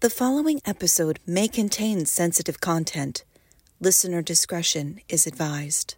The following episode may contain sensitive content. Listener discretion is advised.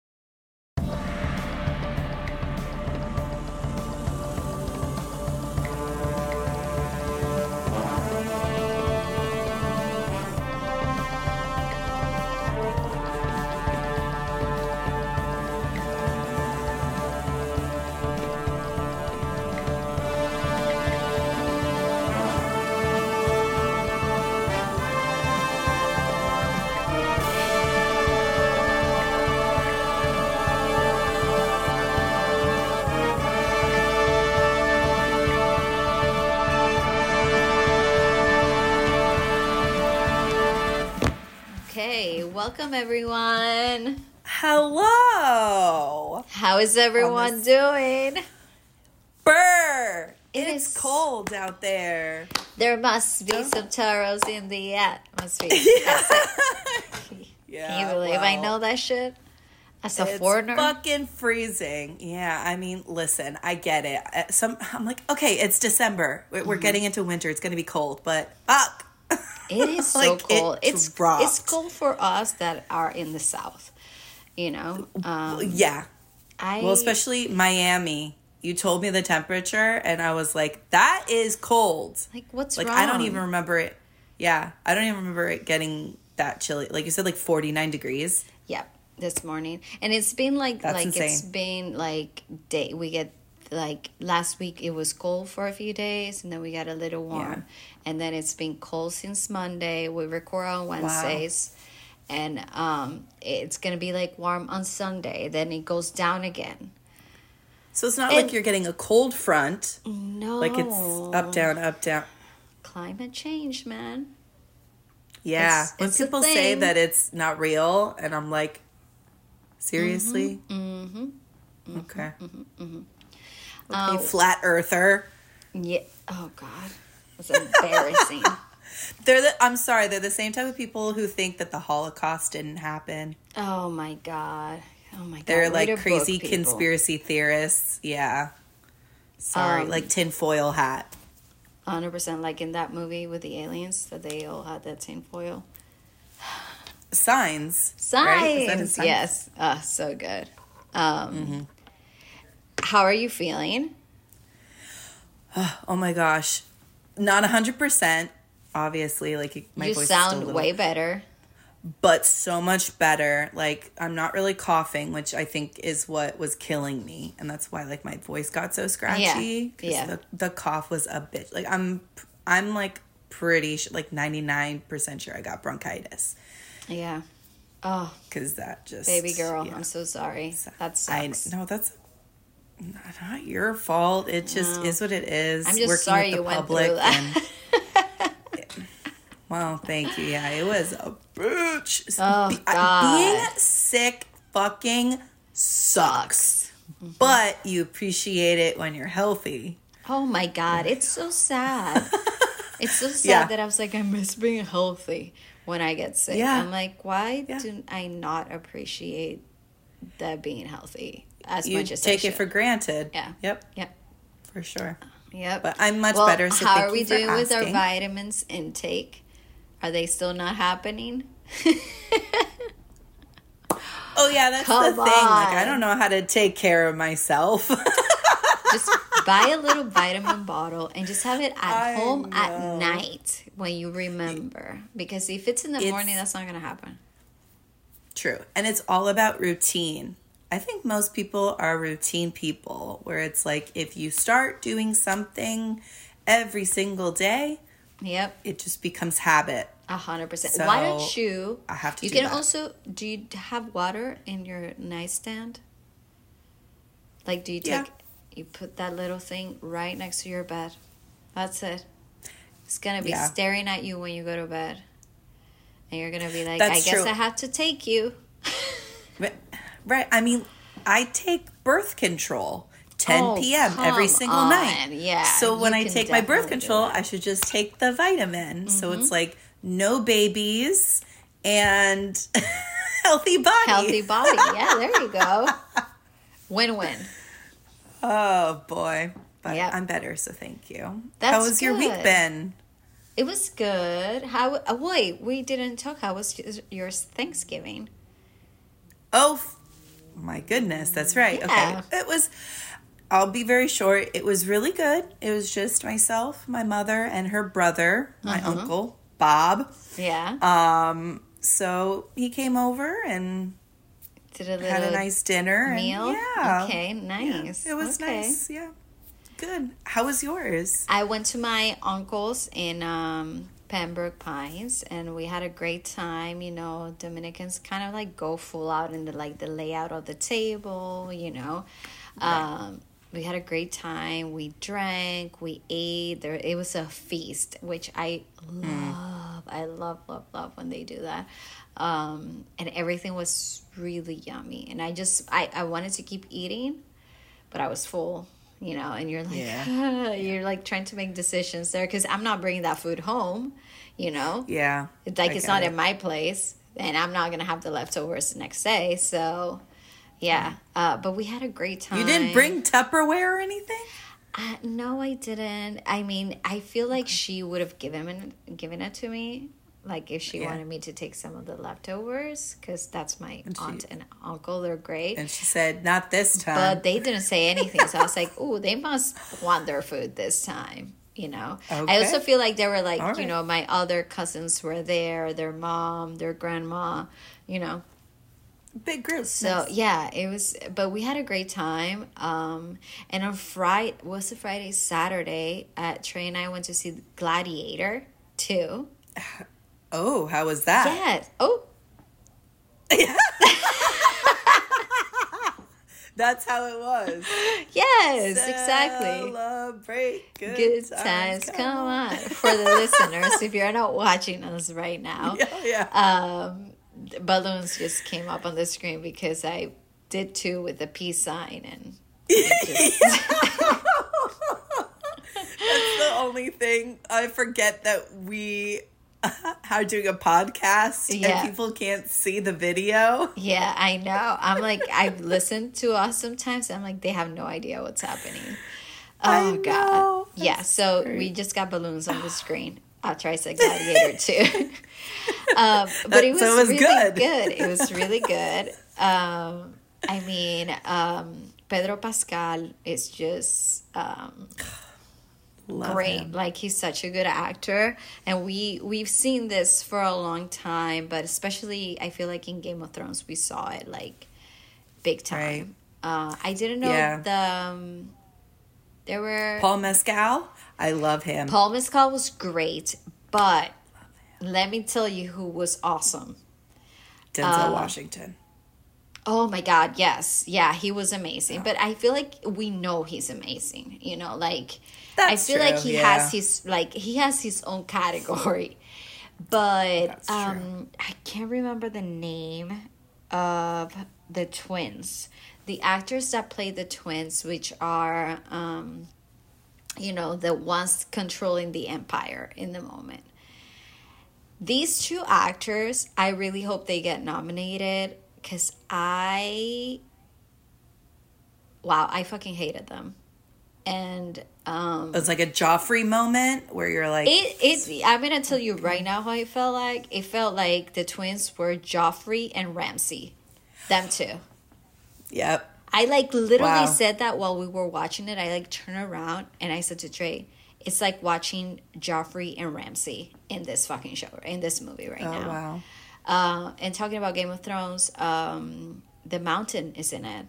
Okay, welcome everyone. Hello! How is everyone doing? Brr! It It's is- cold out there. There must be some taros in the atmosphere. Yeah, Can you believe I know that shit? As a It's foreigner? fucking freezing. Yeah, I mean, listen, I get it. I'm like, okay, it's December. We're getting into winter. It's going to be cold, but fuck. It is so Like, cold. it It's dropped. cold for us that are in the south. You know? Yeah. Well, especially Miami. You told me the temperature, and I was like, that is cold. like what's Like, wrong? I don't even remember it. Yeah, I don't even remember it getting that chilly. Like you said, like 49 degrees. Yeah, this morning. And it's been like That's it's insane. been like we get like last week it was cold for a few days and then we got a little warm. Yeah. And then it's been cold since Monday. We record on Wednesdays. And it's going to be like warm on Sunday. Then it goes down again. So it's not like you're getting a cold front. No. Like it's up, down, up, down. Climate change, man. Yeah. When it's a people say thing. that it's not real, and I'm like, seriously? Okay. Okay, flat earther. Yeah. Oh, God. It's embarrassing. I'm sorry, they're the same type of people who think that the Holocaust didn't happen. Oh, my God. Oh, my God. They're Read a like book, crazy people. conspiracy theorists. Yeah. Sorry, like tinfoil hat. 100% like in that movie with the aliens that they all had that tinfoil. Signs. Right? Is that in Signs! Signs? Yes. So good. How are you feeling? Oh my gosh. Not 100%. Obviously, like my You voice is still a sound little, way better. but so much better. Like I'm not really coughing, which I think is what was killing me, and that's why like my voice got so scratchy. Yeah. The cough was a bitch. Like I'm like pretty like 99% sure I got bronchitis Yeah. Oh, because that just baby girl, yeah. I'm so sorry. That I sucks. no, that's not your fault. It just is what it is. I'm just Working sorry with the you went public through that. Well, thank you. Yeah, it was a bitch. Oh, Being God. sick fucking sucks. But you appreciate it when you're healthy. Oh my God, it's so sad. It's so sad Yeah. that I was like, I miss being healthy when I get sick. Yeah. I'm like, why Yeah. do I not appreciate that being healthy as You much as take I it for should? granted. Yeah. Yep, Yep. for sure. Yep. But I'm much Well, better, so how thank are we you for doing with our asking. vitamins intake? Are they still not happening? Oh, yeah, that's Come the thing. Like, I on. don't know how to take care of myself. Just buy a little vitamin bottle and just have it at I home at know. night when you remember. Because if it's in the morning, It's- that's not going to happen. True. And it's all about routine. I think most people are routine people where it's like if you start doing something every single day, Yep. it just becomes habit. 100%. So, Why don't you? I have to You do can that. also. Do you have water in your nightstand? Like, do you take? Yeah. You put that little thing right next to your bed. That's it. It's gonna be Yeah. staring at you when you go to bed, and you're gonna be like, That's "I guess true. I have to take you." Right. I mean, I take birth control 10 Oh, p.m. every come single on. night. Yeah, So when you I can take my birth definitely do control, that. I should just take the vitamin. So it's like no babies and healthy body. Healthy body. Yeah, there you go. Win-win. Oh boy. But Yep. I'm better, so thank you. That's How has your week good. been? It was good. How? Wait, we didn't talk. How was your Thanksgiving? Oh, my goodness. That's right. Yeah. Okay. It was, I'll be very short. It was really good. It was just myself, my mother, and her brother, my uncle, Bob. Yeah. So he came over and Did had a nice dinner. meal? And, yeah. Okay, nice. Yeah, it was Okay. nice. Yeah. Good. How was yours? I went to my uncle's in Pembroke Pines, and we had a great time. You know, Dominicans kind of like go full out in the layout of the table. You know, we had a great time. We drank, we ate. It was a feast, which I love. I love when they do that. And everything was really yummy. And I wanted to keep eating, but I was full. You know, and you're like, you're like trying to make decisions there because I'm not bringing that food home, you know? Yeah. It's not in my place, and I'm not going to have the leftovers the next day. So, yeah. But we had a great time. You didn't bring Tupperware or anything? No, I didn't. I mean, I feel like she would have given it to me. Like if she wanted me to take some of the leftovers, because that's my aunt and uncle. They're great. And she said, not this time. But they didn't say anything. So I was like, oh, they must want their food this time, you know. Okay. I also feel like they were like, All you know, my other cousins were there, their mom, their grandma, you know. Big group. So, nice. yeah, it was, but we had a great time. And on Saturday, Trey and I went to see Gladiator 2. Oh, how was that? Yes. Oh. That's how it was. Yes, exactly. Celebrate Good times come on. For the listeners, if you're not watching us right now, balloons just came up on the screen because I did 2 with the peace sign and That's the only thing. I forget that we are doing a podcast and people can't see the video. Yeah, I know. I'm like, I've listened to us sometimes. I'm like, they have no idea what's happening. Oh, God. Yeah, so we just got balloons on the screen after I said Gladiator 2. But it was really good. It was really good. I mean, Pedro Pascal is just... great him. Like he's such a good actor, and we've seen this for a long time, but especially I feel like in Game of Thrones we saw it like big time. Right. I didn't know there were Paul Mescal. I love him. Paul Mescal was great, but let me tell you who was awesome. Denzel Washington. Oh my God, yes. Yeah, he was amazing. But I feel like we know he's amazing, you know, like I feel like he has his own category. But I can't remember the name of the twins. The actors that play the twins, which are you know, the ones controlling the empire in the moment. These 2 actors, I really hope they get nominated. Because I fucking hated them. And it was like a Joffrey moment where you're like... I'm going to tell you right now how it felt like. It felt like the twins were Joffrey and Ramsay. Them 2. Yep. I like literally said that while we were watching it. I like turned around and I said to Trey, it's like watching Joffrey and Ramsay in this fucking show, in this movie right now. Wow. And talking about Game of Thrones, The Mountain is in it.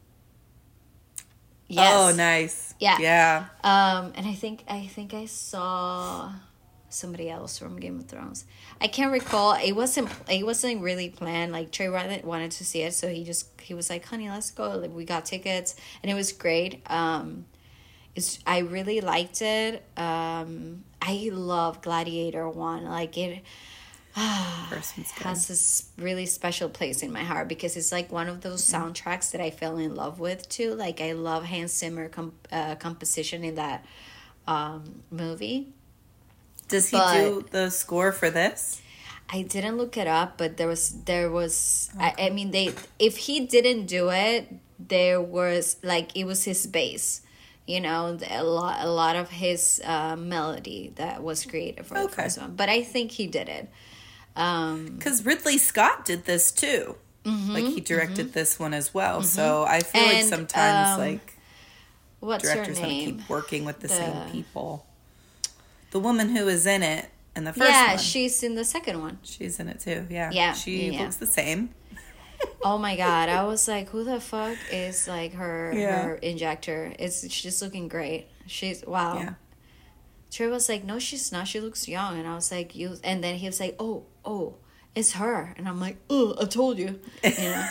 Yes. Oh, nice. Yeah. Yeah. And I think I saw somebody else from Game of Thrones. I can't recall. It wasn't really planned. Like Trey wanted to see it, so he was like, "Honey, let's go." Like, we got tickets, and it was great. I really liked it. I love Gladiator 1. Like it. Has this really special place in my heart because it's like one of those soundtracks that I fell in love with too. Like I love Hans Zimmer composition in that movie. Does he do the score for this? I didn't look it up, but there was. Okay. I mean, if he didn't do it, there was like it was his base. You know, a lot of his melody that was created for the first one. But I think he did it. Because Ridley Scott did this too. Like he directed this one as well. So I feel like sometimes like directors want to keep working with the same people. The woman who is in it in the first one. Yeah, she's in the second one. She's in it too. Yeah. Yeah. She looks the same. Oh my God. I was like, who the fuck is like her injector? She's just looking great. She's wow. Yeah. Trey was like, no, she's not. She looks young. And I was like, you. And then he was like, oh, it's her. And I'm like, oh, I told you. You know.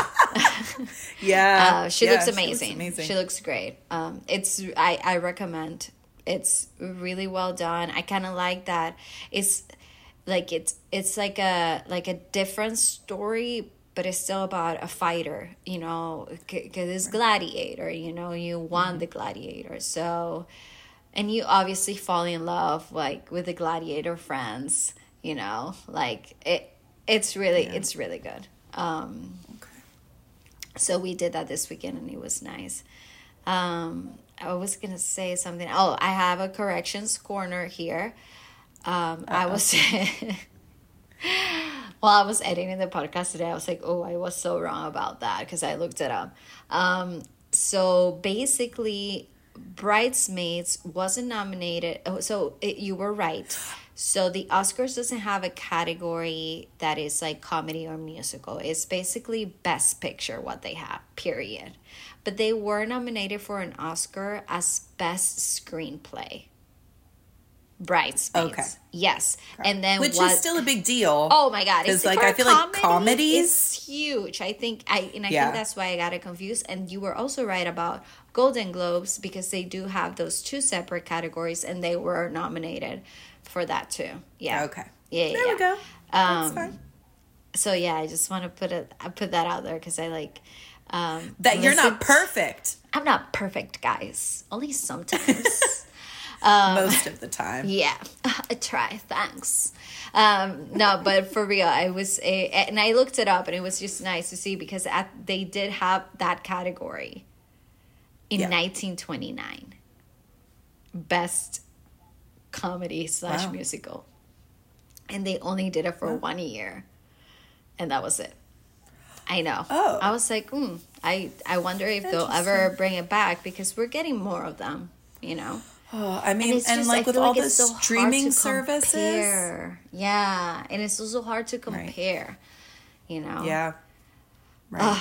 Yeah. She looks amazing. She looks great. I recommend. It's really well done. I kind of like that. It's like a different story, but it's still about a fighter, you know, because it's Gladiator, you know, you won the Gladiator. So, and you obviously fall in love like with the Gladiator friends, you know, like it's really good. So we did that this weekend and it was nice. I was going to say something. Oh, I have a corrections corner here. I was while I was editing the podcast today, I was like, oh, I was so wrong about that because I looked it up. So basically, Bridesmaids wasn't nominated. You were right. So the Oscars doesn't have a category that is like comedy or musical. It's basically Best Picture what they have, period. But they were nominated for an Oscar as Best Screenplay. Bridesmaids. Okay. Yes. Okay. And then which is still a big deal. Oh my God. It's like I feel like comedies is huge. I think think that's why I got it confused. And you were also right about Golden Globes because they do have those two separate categories and they were nominated for that too. Yeah. Okay. Yeah. There we go. That's fine. So yeah, I just want to put that out there because I like that you're not perfect. I'm not perfect, guys. Only sometimes. Most of the time. Yeah, I try. Thanks. No, but for real, and I looked it up, and it was just nice to see because they did have that category in 1929, best comedy / musical, and they only did it for 1 year, and that was it. I know. Oh, I was like, I wonder if they'll ever bring it back because we're getting more of them. You know. Oh, I mean, and like with all the streaming services. Yeah, and it's also hard to compare, you know? Yeah. Right.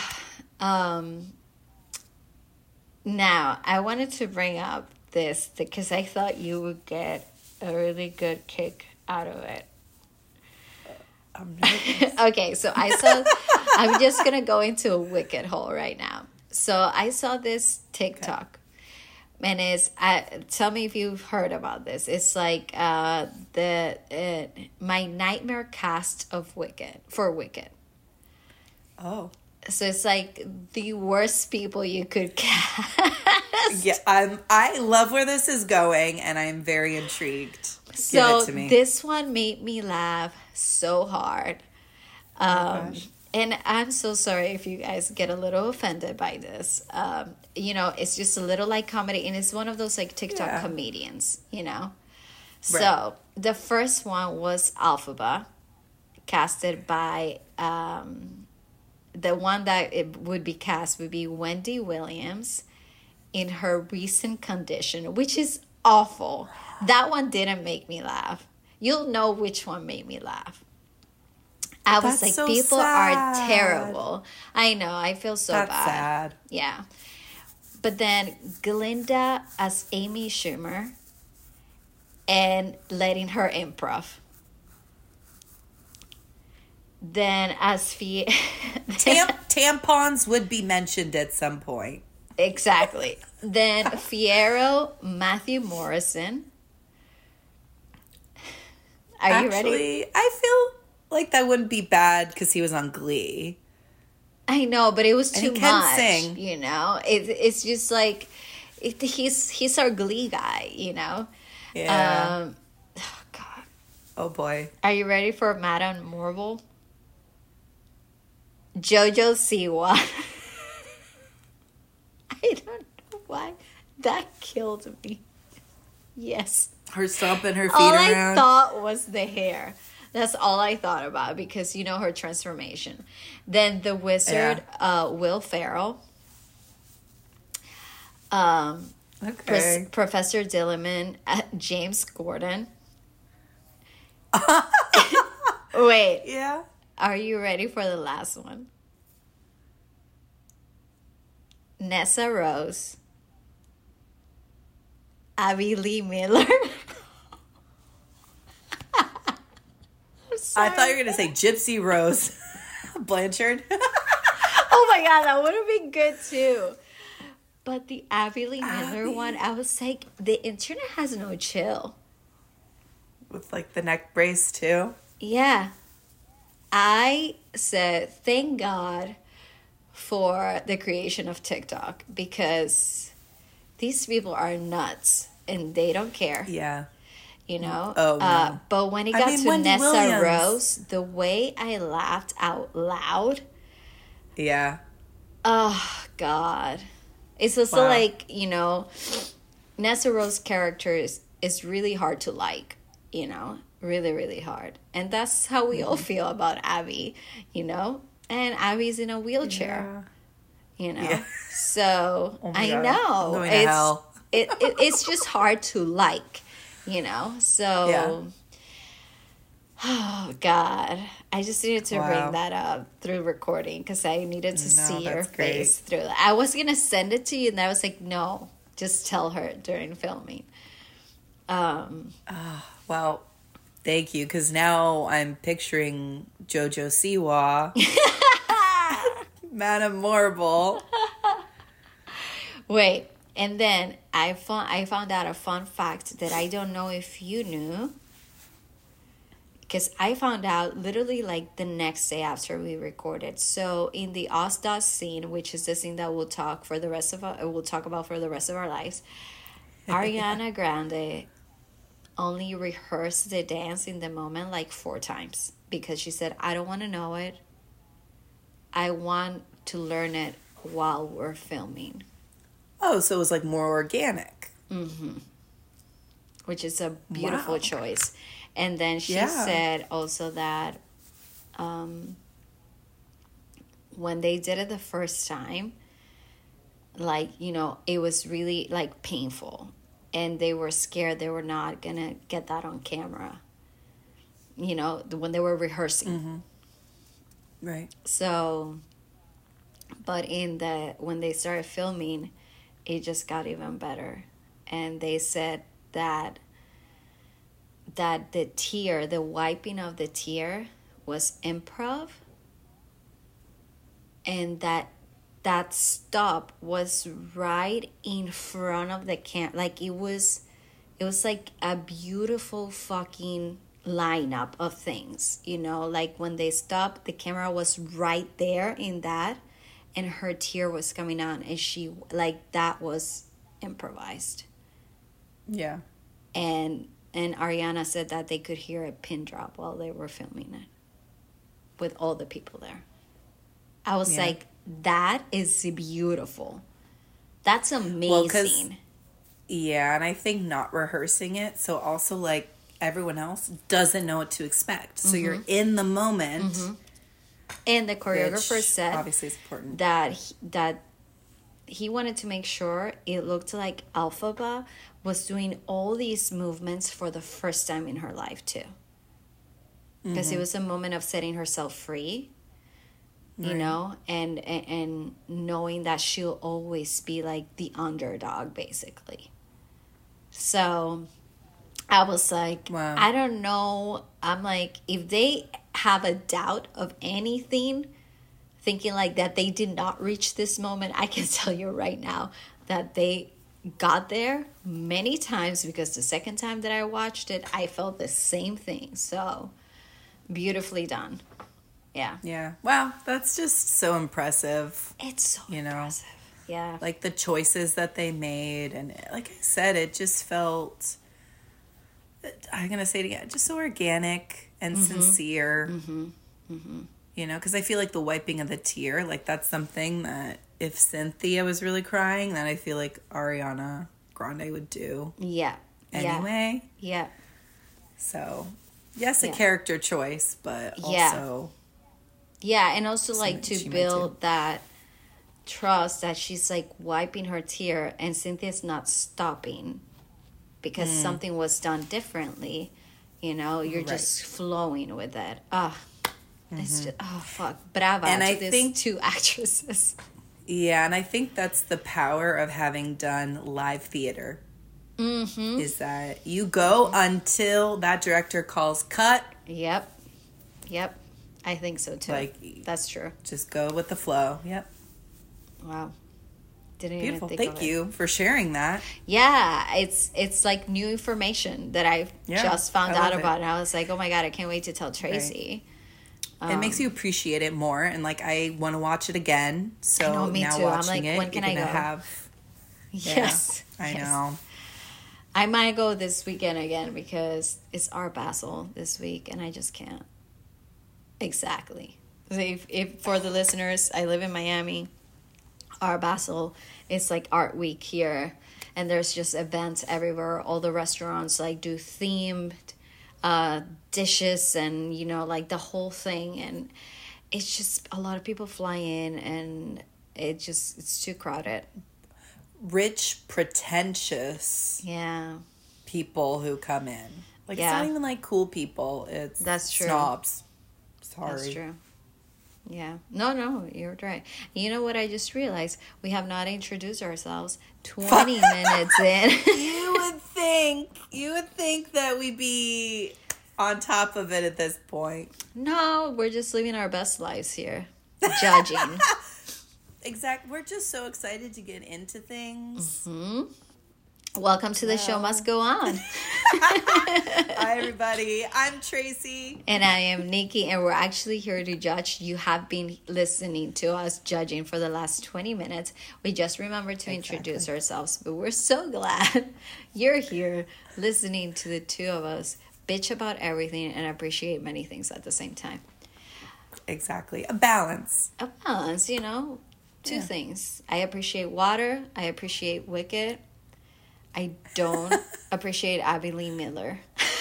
Now, I wanted to bring up this because I thought you would get a really good kick out of it. I'm nervous. Okay, so I'm just going to go into a wicked hole right now. So I saw this TikTok. Okay. And tell me if you've heard about this. It's like my nightmare cast of Wicked. Oh. So it's like the worst people you could cast. Yeah, I love where this is going, and I am very intrigued. So give it to me. This one made me laugh so hard. And I'm so sorry if you guys get a little offended by this. You know, it's just a little like comedy, and it's one of those like TikTok comedians, you know? Right. So the first one was Alphaba, casted by the one that it would be cast would be Wendy Williams in her recent condition, which is awful. That one didn't make me laugh. You'll know which one made me laugh. I was like, so people are terrible. I know. I feel so bad. That's sad. Yeah. But then Glinda as Amy Schumer and letting her improv. Then as tampons would be mentioned at some point. Exactly. Then Fiyero, Matthew Morrison. Are you ready? I feel like that wouldn't be bad because he was on Glee. I know, but it was too much. Sing. You know, it's just like he's our Glee guy. You know. Yeah. Oh God. Oh boy. Are you ready for Madame Marvel? Jojo Siwa. I don't know why That killed me. Yes. Her stomping her feet all around. I thought was the hair. That's all I thought about because, you know, her transformation. Then the wizard, Will Ferrell. Okay. Professor Dillerman, James Gordon. Wait. Yeah. Are you ready for the last one? Nessa Rose. Abby Lee Miller. I thought you were going to say Gypsy Rose Blanchard. Oh my God, that would have been good too. But the Abby Lee Miller one, I was like, the internet has no chill. With like the neck brace too? Yeah. I said, thank God for the creation of TikTok because these people are nuts and they don't care. Yeah. You know? Oh, no. But when it got to Wendy Nessa Williams. Rose, the way I laughed out loud. Yeah. Oh, God. It's also like, you know, Nessa Rose's character is really hard to like, you know? Really, really hard. And that's how we all feel about Abby, you know? And Abby's in a wheelchair, you know? Yeah. So, I know. It's just hard to like, you know? So, oh, God. I just needed to bring that up through recording because I needed to see your face through that. I was going to send it to you, and I was like, no, just tell her during filming. Well, thank you, because now I'm picturing Jojo Siwa, Madame Marble. Wait, and then I found out a fun fact that I don't know if you knew. Because I found out literally like the next day after we recorded. So in the Osdot scene, which is the scene that we'll talk about for the rest of our lives, Ariana Grande only rehearsed the dance in the moment like 4 times because she said, I don't want to know it. I want to learn it while we're filming. Oh, so it was like more organic. Mm-hmm. Which is a beautiful choice. And then she said also that when they did it the first time, like, you know, it was really like painful. And they were scared they were not going to get that on camera, you know, when they were rehearsing. Mm-hmm. Right. So, but when they started filming, it just got even better. And they said that the wiping of the tear was improv, and that stop was right in front of the camera. Like it was like a beautiful fucking lineup of things, you know, like when they stopped, the camera was right there in that, and her tear was coming on, and she like that was improvised. Yeah. And Ariana said that they could hear a pin drop while they were filming it with all the people there. I was like, that is beautiful. That's amazing. And I think not rehearsing it, so also like everyone else doesn't know what to expect. So you're in the moment. Mm-hmm. And the choreographer said obviously it's important that he wanted to make sure it looked like Elphaba was doing all these movements for the first time in her life too. Because it was a moment of setting herself free, you know, and knowing that she'll always be like the underdog, basically. So I was like, wow. I don't know. I'm like, if they have a doubt of anything, thinking like that they did not reach this moment, I can tell you right now that they got there many times, because the second time that I watched it, I felt the same thing. So beautifully done. Yeah. Wow, that's just so impressive. It's so impressive. Yeah. Like the choices that they made, and like I said, it just felt, I'm gonna say it again, just so organic and sincere. You know, because I feel like the wiping of the tear, like that's something that if Cynthia was really crying, then I feel like Ariana Grande would do. Yeah. Anyway. Yeah. So, yes, a character choice, but also... Yeah, and also like to build that trust that she's like wiping her tear and Cynthia's not stopping because something was done differently. You know, you're just flowing with it. It's just, fuck. Brava and to these two actresses. Yeah, and I think that's the power of having done live theater. Is that you go until that director calls cut. Yep. I think so too. Like, that's true. Just go with the flow. Yep. Wow. Didn't Beautiful. even think Thank you for sharing that. Yeah, it's like new information that I just found out about, and I was like, oh my god, I can't wait to tell Tracy. Right. It makes you appreciate it more, and like I want to watch it again. So I know, me now too. watching I'm like, it, when can I go? Yes, I know. I might go this weekend again because it's Art Basel this week, and I just can't. Exactly. So if for the listeners, I live in Miami. Art Basel, it's like Art Week here, and there's just events everywhere. All the restaurants like do themed dishes, and you know, like the whole thing, and it's just a lot of people fly in, and it's too crowded. Rich, pretentious people who come in, like it's not even like cool people, it's snobs. Sorry. That's true. Yeah. No, you're right. You know what I just realized? We have not introduced ourselves 20 minutes in. You would think that we'd be on top of it at this point. No, we're just living our best lives here. Judging. Exactly. We're just so excited to get into things. Welcome to The Show Must Go On. Hi, everybody. I'm Tracy. And I am Nikki, and we're actually here to judge. You have been listening to us judging for the last 20 minutes. We just remembered to introduce ourselves, but we're so glad you're here listening to the two of us bitch about everything and appreciate many things at the same time. Exactly. A balance, you know. Two things. I appreciate water. I appreciate Wicked. I don't appreciate Abby Lee Miller.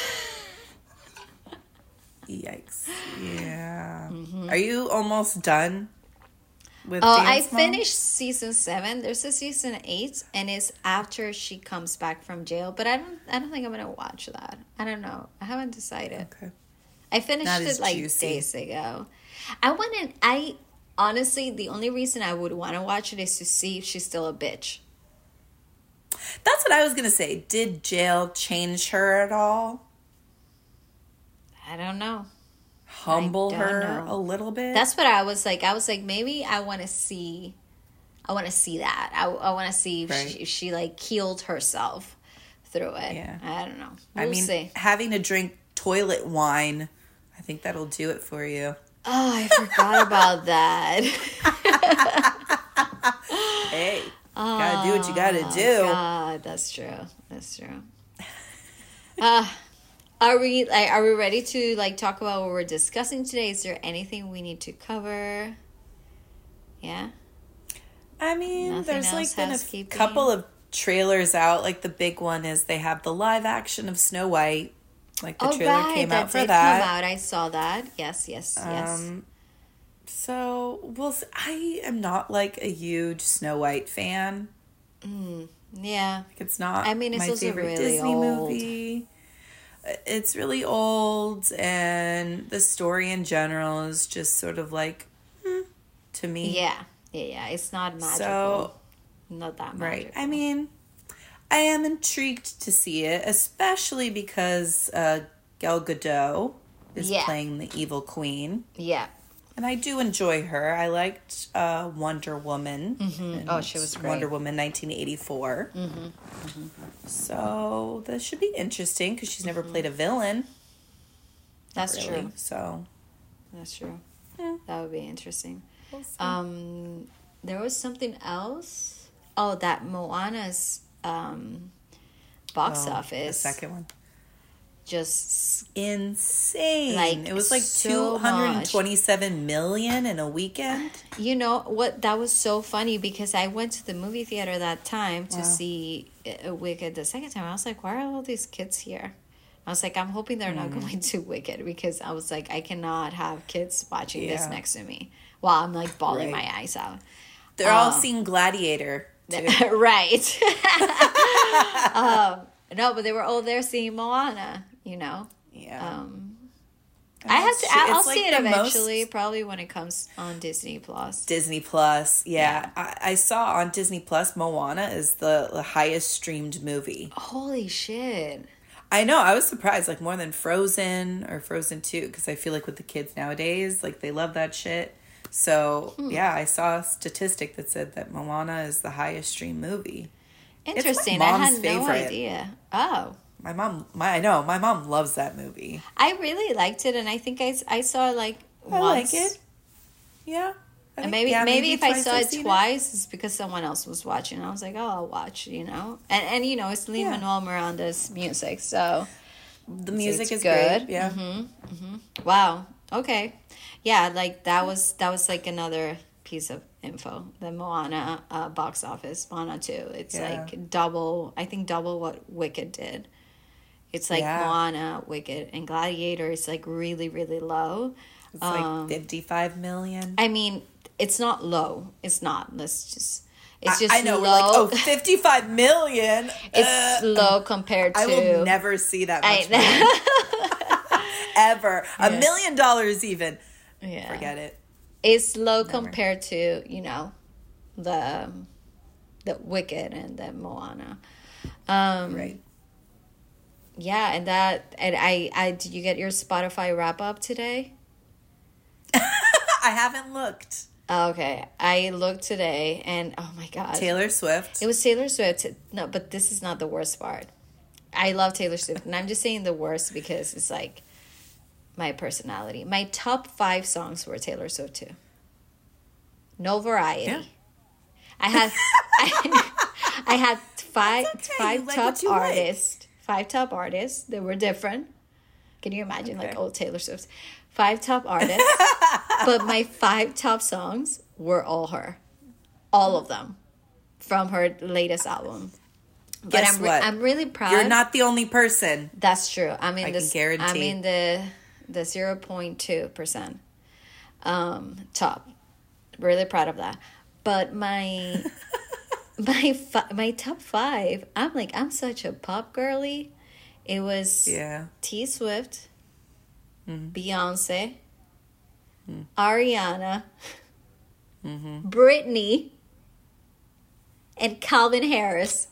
Yikes. Yeah. Are you almost done with Dance Mom? I finished season 7. There's a season 8, and it's after she comes back from jail. But I don't think I'm gonna watch that. I don't know. I haven't decided. Okay. I finished it like days ago. I honestly, the only reason I would want to watch it is to see if she's still a bitch. That's what I was going to say. Did jail change her at all? I don't know. Humble her a little bit? That's what I was like. I was like, maybe I want to see that. I want to see if she like healed herself through it. Yeah. I don't know. We'll see. Having to drink toilet wine, I think that'll do it for you. Oh, I forgot about that. Hey, gotta do what you gotta do. God, that's true. Are we ready to like talk about what we're discussing today? Is there anything we need to cover? Yeah. I mean, there's like been a couple of trailers out. Like the big one is they have the live action of Snow White. Like the trailer came out for that. Come out. I saw that. Yes. So I am not like a huge Snow White fan. Yeah. Like it's not. I mean, it's my also favorite really Disney old. movie. It's really old, and the story in general is just sort of like to me. Yeah. It's not magical. So, not that magical. Right. I mean, I am intrigued to see it, especially because Gal Gadot is playing the evil queen. Yeah. And I do enjoy her. I liked Wonder Woman. Oh, she was great. Wonder Woman 1984. So this should be interesting because she's never played a villain. That's true. So that's true. Yeah. That would be interesting. We'll there was something else. Oh, that Moana's box office. The second one. just insane. Like, it was like so 227 million in a weekend. You know what? That was so funny because I went to the movie theater that time to see Wicked the second time. I was like, why are all these kids here? I was like, I'm hoping they're not going to Wicked, because I was like, I cannot have kids watching this next to me while I'm like bawling my eyes out. They're all seeing Gladiator too. Right. No, but they were all there seeing Moana, you know. Yeah. I'll see it eventually, probably when it comes on Disney Plus. Disney Plus, yeah. I saw on Disney Plus, Moana is the highest streamed movie. Holy shit. I know, I was surprised, like more than Frozen or Frozen 2, because I feel like with the kids nowadays, like they love that shit. So, yeah, I saw a statistic that said that Moana is the highest streamed movie. Interesting. I had no idea. Oh. My mom loves that movie. I really liked it, and I think I saw it like once. I like it. Yeah. And maybe if I saw it twice, it's because someone else was watching. I was like, oh, I'll watch, you know. And you know, it's Lin-Manuel Miranda's music, so the music is good. Yeah. Wow. Okay. Yeah, like that was like another piece of info. The Moana box office, Moana 2. It's like double what Wicked did. It's like Moana, Wicked, and Gladiator is like really, really low. It's like 55 million. I mean, it's not low. It's not. I know. Low. We're like, oh, 55 million. It's low compared to. I will never see that much money. Ever. $1 million even. Yeah. Forget it. It's low compared to, you know, the Wicked and the Moana. Right. Yeah, and I did you get your Spotify wrap up today? I haven't looked. Okay, I looked today, and oh my god, Taylor Swift. It was Taylor Swift. No, but this is not the worst part. I love Taylor Swift, and I'm just saying the worst because it's like my personality. My top 5 songs were Taylor Swift too. No variety. Yeah. I had five top artists. 5 top artists. They were different. Can you imagine like old Taylor Swift? 5 top artists. But my 5 top songs were all her. All of them. From her latest album. Guess what? I'm really proud. You're not the only person. That's true. I can guarantee. I'm in the 0.2% top. Really proud of that. But my my top 5, I'm such a pop girly. It was T Swift, Beyonce, Ariana, Britney, and Calvin Harris.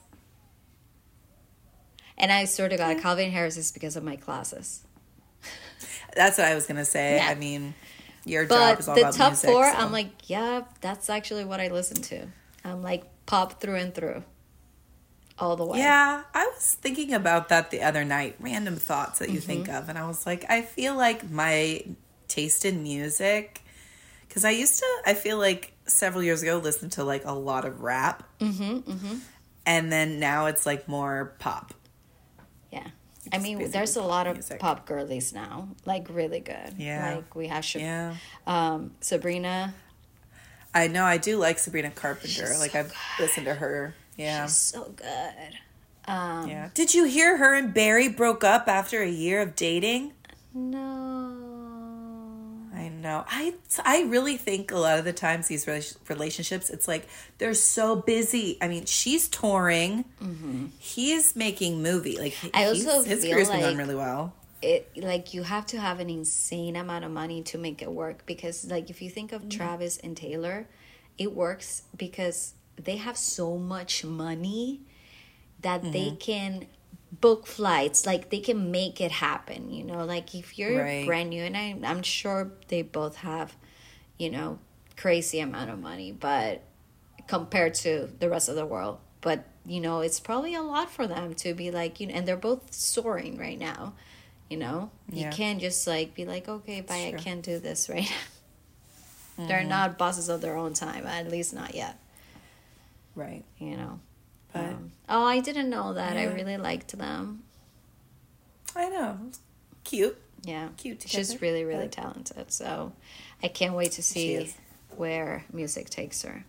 And I swear to God, Calvin Harris is because of my classes. That's what I was gonna say. Yeah. I mean, your job is all about music. But the top 4, so. I'm like, yeah, that's actually what I listen to. I'm like pop through and through. All the way. Yeah, I was thinking about that the other night. Random thoughts that you think of. And I was like, I feel like my taste in music, because I feel like several years ago, listened to like a lot of rap. And then now it's like more pop. Yeah. I mean, there's a lot of pop girlies now. Like really good. Yeah. Like we have Sabrina. I know, I do like Sabrina Carpenter. Like I've listened to her. Yeah. She's so good. Yeah. Did you hear her and Barry broke up after a year of dating? No. I know. I really think a lot of the times these relationships, it's like they're so busy. I mean, she's touring. He's making movie. Like his career's been going really well. Like you have to have an insane amount of money to make it work, because like if you think of Travis and Taylor, it works because they have so much money that they can book flights, like they can make it happen, you know. Like if you're brand new, and I'm sure they both have, you know, crazy amount of money, but compared to the rest of the world, but you know, it's probably a lot for them to be like, you know, and they're both soaring right now, you know. You can't just like be like, okay, bye, I can't do this right now. They're not bosses of their own time, at least not yet. Right. You know. But I didn't know that. I really liked them. I know. Cute. Yeah. Cute together. She's really, really talented. So I can't wait to see where music takes her.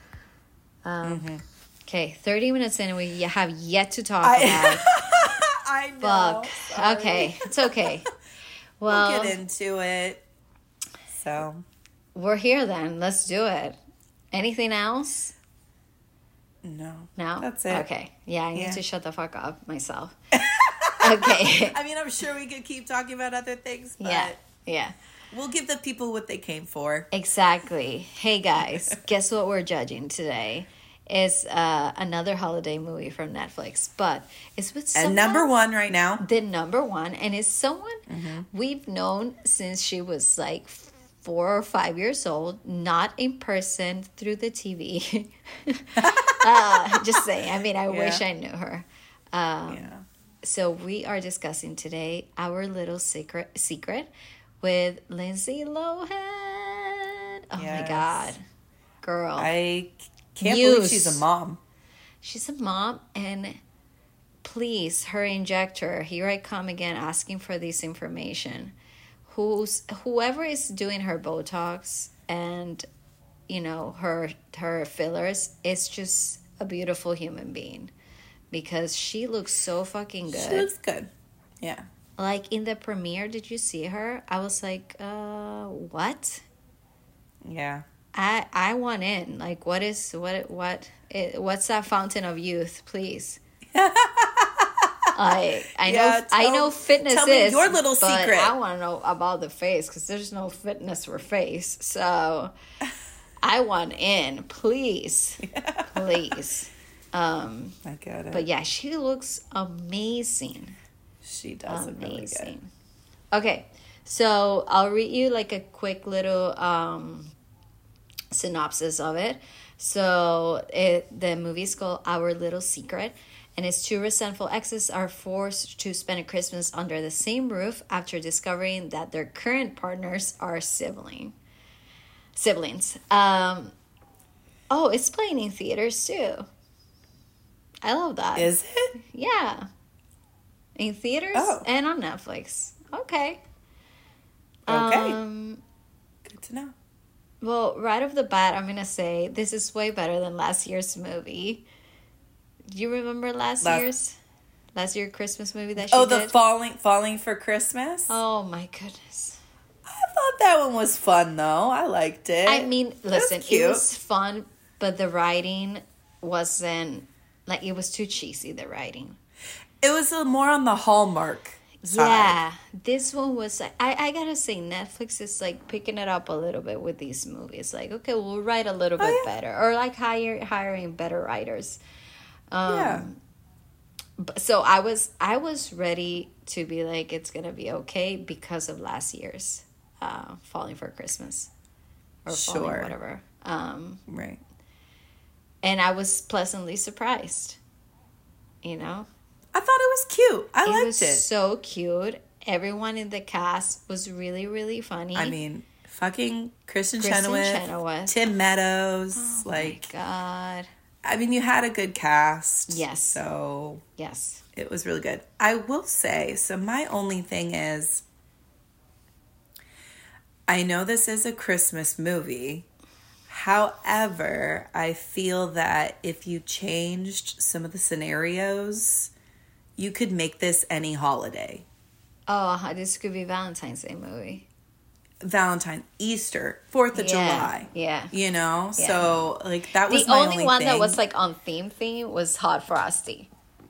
Okay, 30 minutes in and we have yet to talk about. I know. Fuck. Okay, it's okay. Well, we'll get into it. So. We're here then. Let's do it. Anything else? No. No? That's it. Okay. Yeah, I need to shut the fuck up myself. Okay. I mean, I'm sure we could keep talking about other things, but yeah. We'll give the people what they came for. Exactly. Hey guys, guess what we're judging today? Is another holiday movie from Netflix, but it's with someone. And number one right now. The number one, and it's someone we've known since she was like 4 or 5 years old, not in person, through the TV. Just saying. I mean, I wish I knew her. So we are discussing today Our Little Secret with Lindsay Lohan. Oh my God, girl! I can't believe she's a mom. She's a mom, and please, her injector. Here I come again, asking for this information. Whoever is doing her Botox and her fillers is just a beautiful human being, because she looks so fucking good. She looks good. Yeah. Like in the premiere, did you see her? I was like, what? Yeah. I want in. Like, what's that fountain of youth, please? I know fitness tell is me your little secret. I want to know about the face, because there's no fitness for face. So I want in, please, please. I get it. But yeah, she looks amazing. She does look really good. Okay, so I'll read you like a quick little synopsis of it. So the movie is called Our Little Secret, and its 2 resentful exes are forced to spend a Christmas under the same roof after discovering that their current partners are siblings. It's playing in theaters too. I love that. Is it? Yeah. In theaters and on Netflix. Okay. Good to know. Well, right off the bat, I'm going to say this is way better than last year's movie. Do you remember last year Christmas movie that she did? Oh, the Falling for Christmas? Oh, my goodness. I thought that one was fun, though. I liked it. I mean, listen, it was fun, but the writing wasn't, like, it was too cheesy, the writing. It was more on the Hallmark side. Yeah, this one was, I gotta say, Netflix is, like, picking it up a little bit with these movies. Like, okay, we'll write a little bit better. Or, like, hiring better writers. So I was ready to be like, it's gonna be okay, because of last year's Falling for Christmas, or Falling, whatever. Right. And I was pleasantly surprised. I thought it was cute. I liked it. It was so cute. Everyone in the cast was really, really funny. I mean, fucking Kristen Chenoweth, Tim Meadows. Oh my God. I mean, you had a good cast. Yes. So. Yes. It was really good. I will say, so my only thing is, I know this is a Christmas movie. However, I feel that if you changed some of the scenarios, you could make this any holiday. Oh, this could be Valentine's Day movie. Valentine, Easter, 4th of July. Yeah. So, like, that was my only thing. The only one that was, like, on theme was Hot Frosty.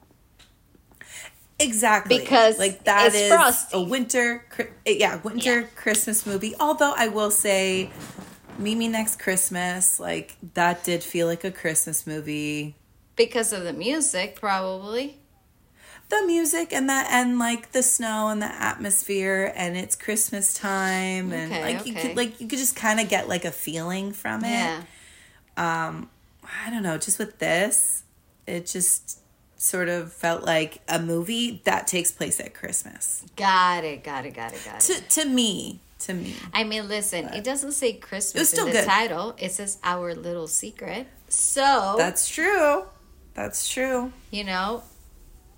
Exactly. Because like, that is Frosty. A winter Christmas movie. Although, I will say, Mimi Next Christmas, like, that did feel like a Christmas movie. Because of the music, probably. The music and like the snow and the atmosphere, and it's Christmas time, and you could just kind of get like a feeling from it. Yeah. I don't know, just with this, it just sort of felt like a movie that takes place at Christmas. Got it. To me. I mean, listen, it doesn't say Christmas in the title. It says Our Little Secret. So That's true.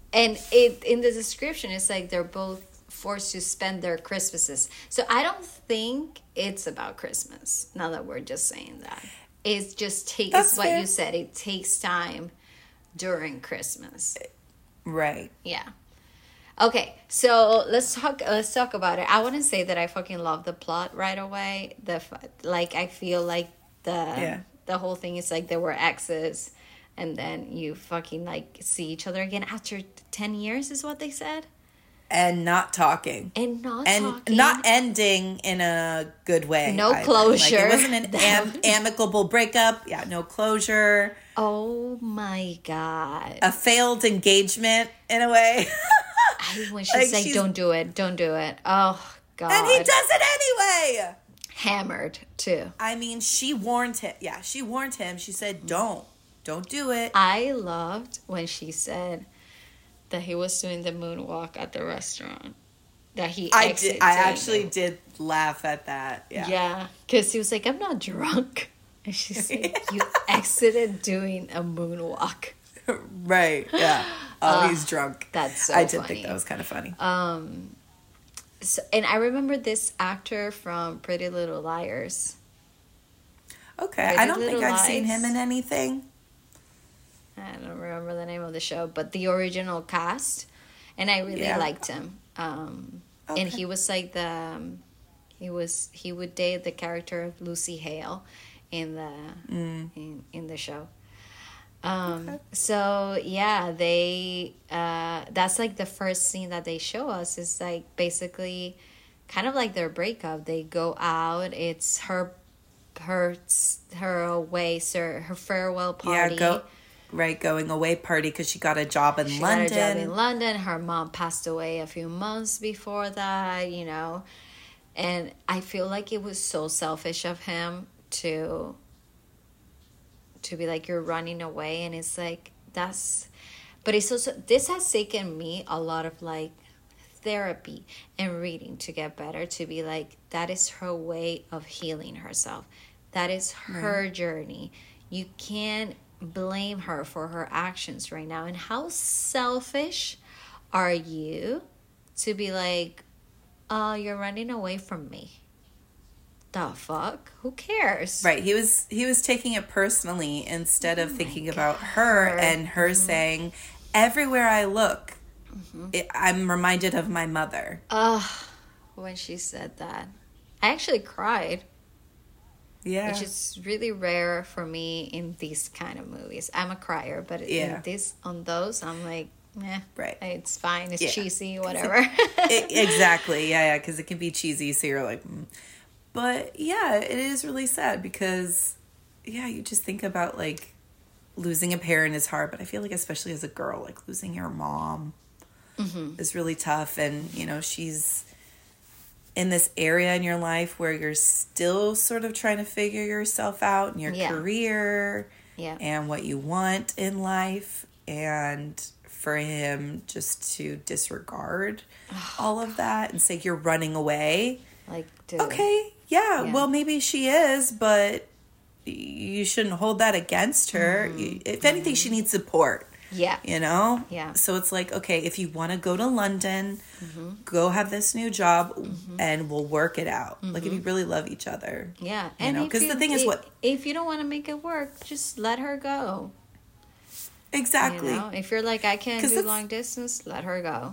and it in the description it's like they're both forced to spend their Christmases. So I don't think it's about Christmas. Now that we're just saying that, it just takes. That's what fair. You said. It takes time during Christmas. Right. Yeah. Okay, so let's talk about it. I wouldn't say that I fucking love the plot right away. I feel like the whole thing is like there were exes, and then you fucking like see each other again after 10 years is what they said. And not talking. And not ending in a good way. No closure. Like, it wasn't an amicable breakup. Yeah, no closure. Oh my God. A failed engagement in a way. When she's like, don't do it. Oh, God. And he does it anyway. Hammered, too. I mean, she warned him. Yeah, she warned him. She said, don't do it. I loved when she said that he was doing the moonwalk at the restaurant. That he I actually did laugh at that. Yeah. Yeah, because he was like, I'm not drunk. And she's like, you exited doing a moonwalk. Right, yeah. Oh, he's drunk. That's so I did funny. think that was kind of funny. So, and I remember this actor from Pretty Little Liars. Okay, I don't think I've seen him in anything. I don't remember the name of the show, but the original cast, and I really liked him. Okay. And he was like he would date the character of Lucy Hale in the in the show. Okay. So yeah, they that's like the first scene that they show us is like basically kind of like their breakup. They go out. It's her away, her farewell party. Yeah, going away party because she got a job in London. Got a job in London. Her mom passed away a few months before that, you know. And I feel like it was so selfish of him to be like, you're running away. And it's like, but it's also, this has taken me a lot of like therapy and reading to get better, to be like, that is her way of healing herself. That is her journey. You can't blame her for her actions right now. And how selfish are you to be like, oh, you're running away from me? The fuck? Who cares? Right. He was taking it personally instead of thinking about her and her saying, everywhere I look, I'm reminded of my mother. When she said that, I actually cried. Yeah. Which is really rare for me in these kind of movies. I'm a crier, but on those, I'm like, right. It's fine. It's cheesy, whatever. Exactly. Yeah, because it can be cheesy. So you're like, But yeah, it is really sad because, you just think about like losing a parent is hard. But I feel like especially as a girl, like losing your mom is really tough. And, she's in this area in your life where you're still sort of trying to figure yourself out in your career and what you want in life. And for him just to disregard all of that and say you're running away. Like, dude. Okay, well, maybe she is, but you shouldn't hold that against her. If anything, she needs support. Yeah. Yeah. So it's like, okay, if you want to go to London, go have this new job and we'll work it out. Like if you really love each other. Yeah. And because the thing is if you don't want to make it work, just let her go. Exactly. If you're like, I can't do long distance, let her go.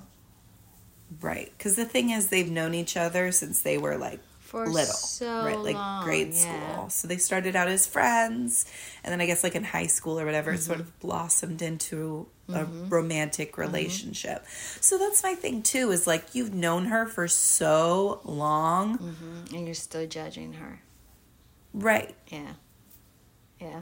Right. Because the thing is, they've known each other since they were like little, right? Like long, grade school. So they started out as friends, and then I guess like in high school or whatever, it sort of blossomed into a romantic relationship. So that's my thing too. Is like you've known her for so long, and you're still judging her, right? Yeah.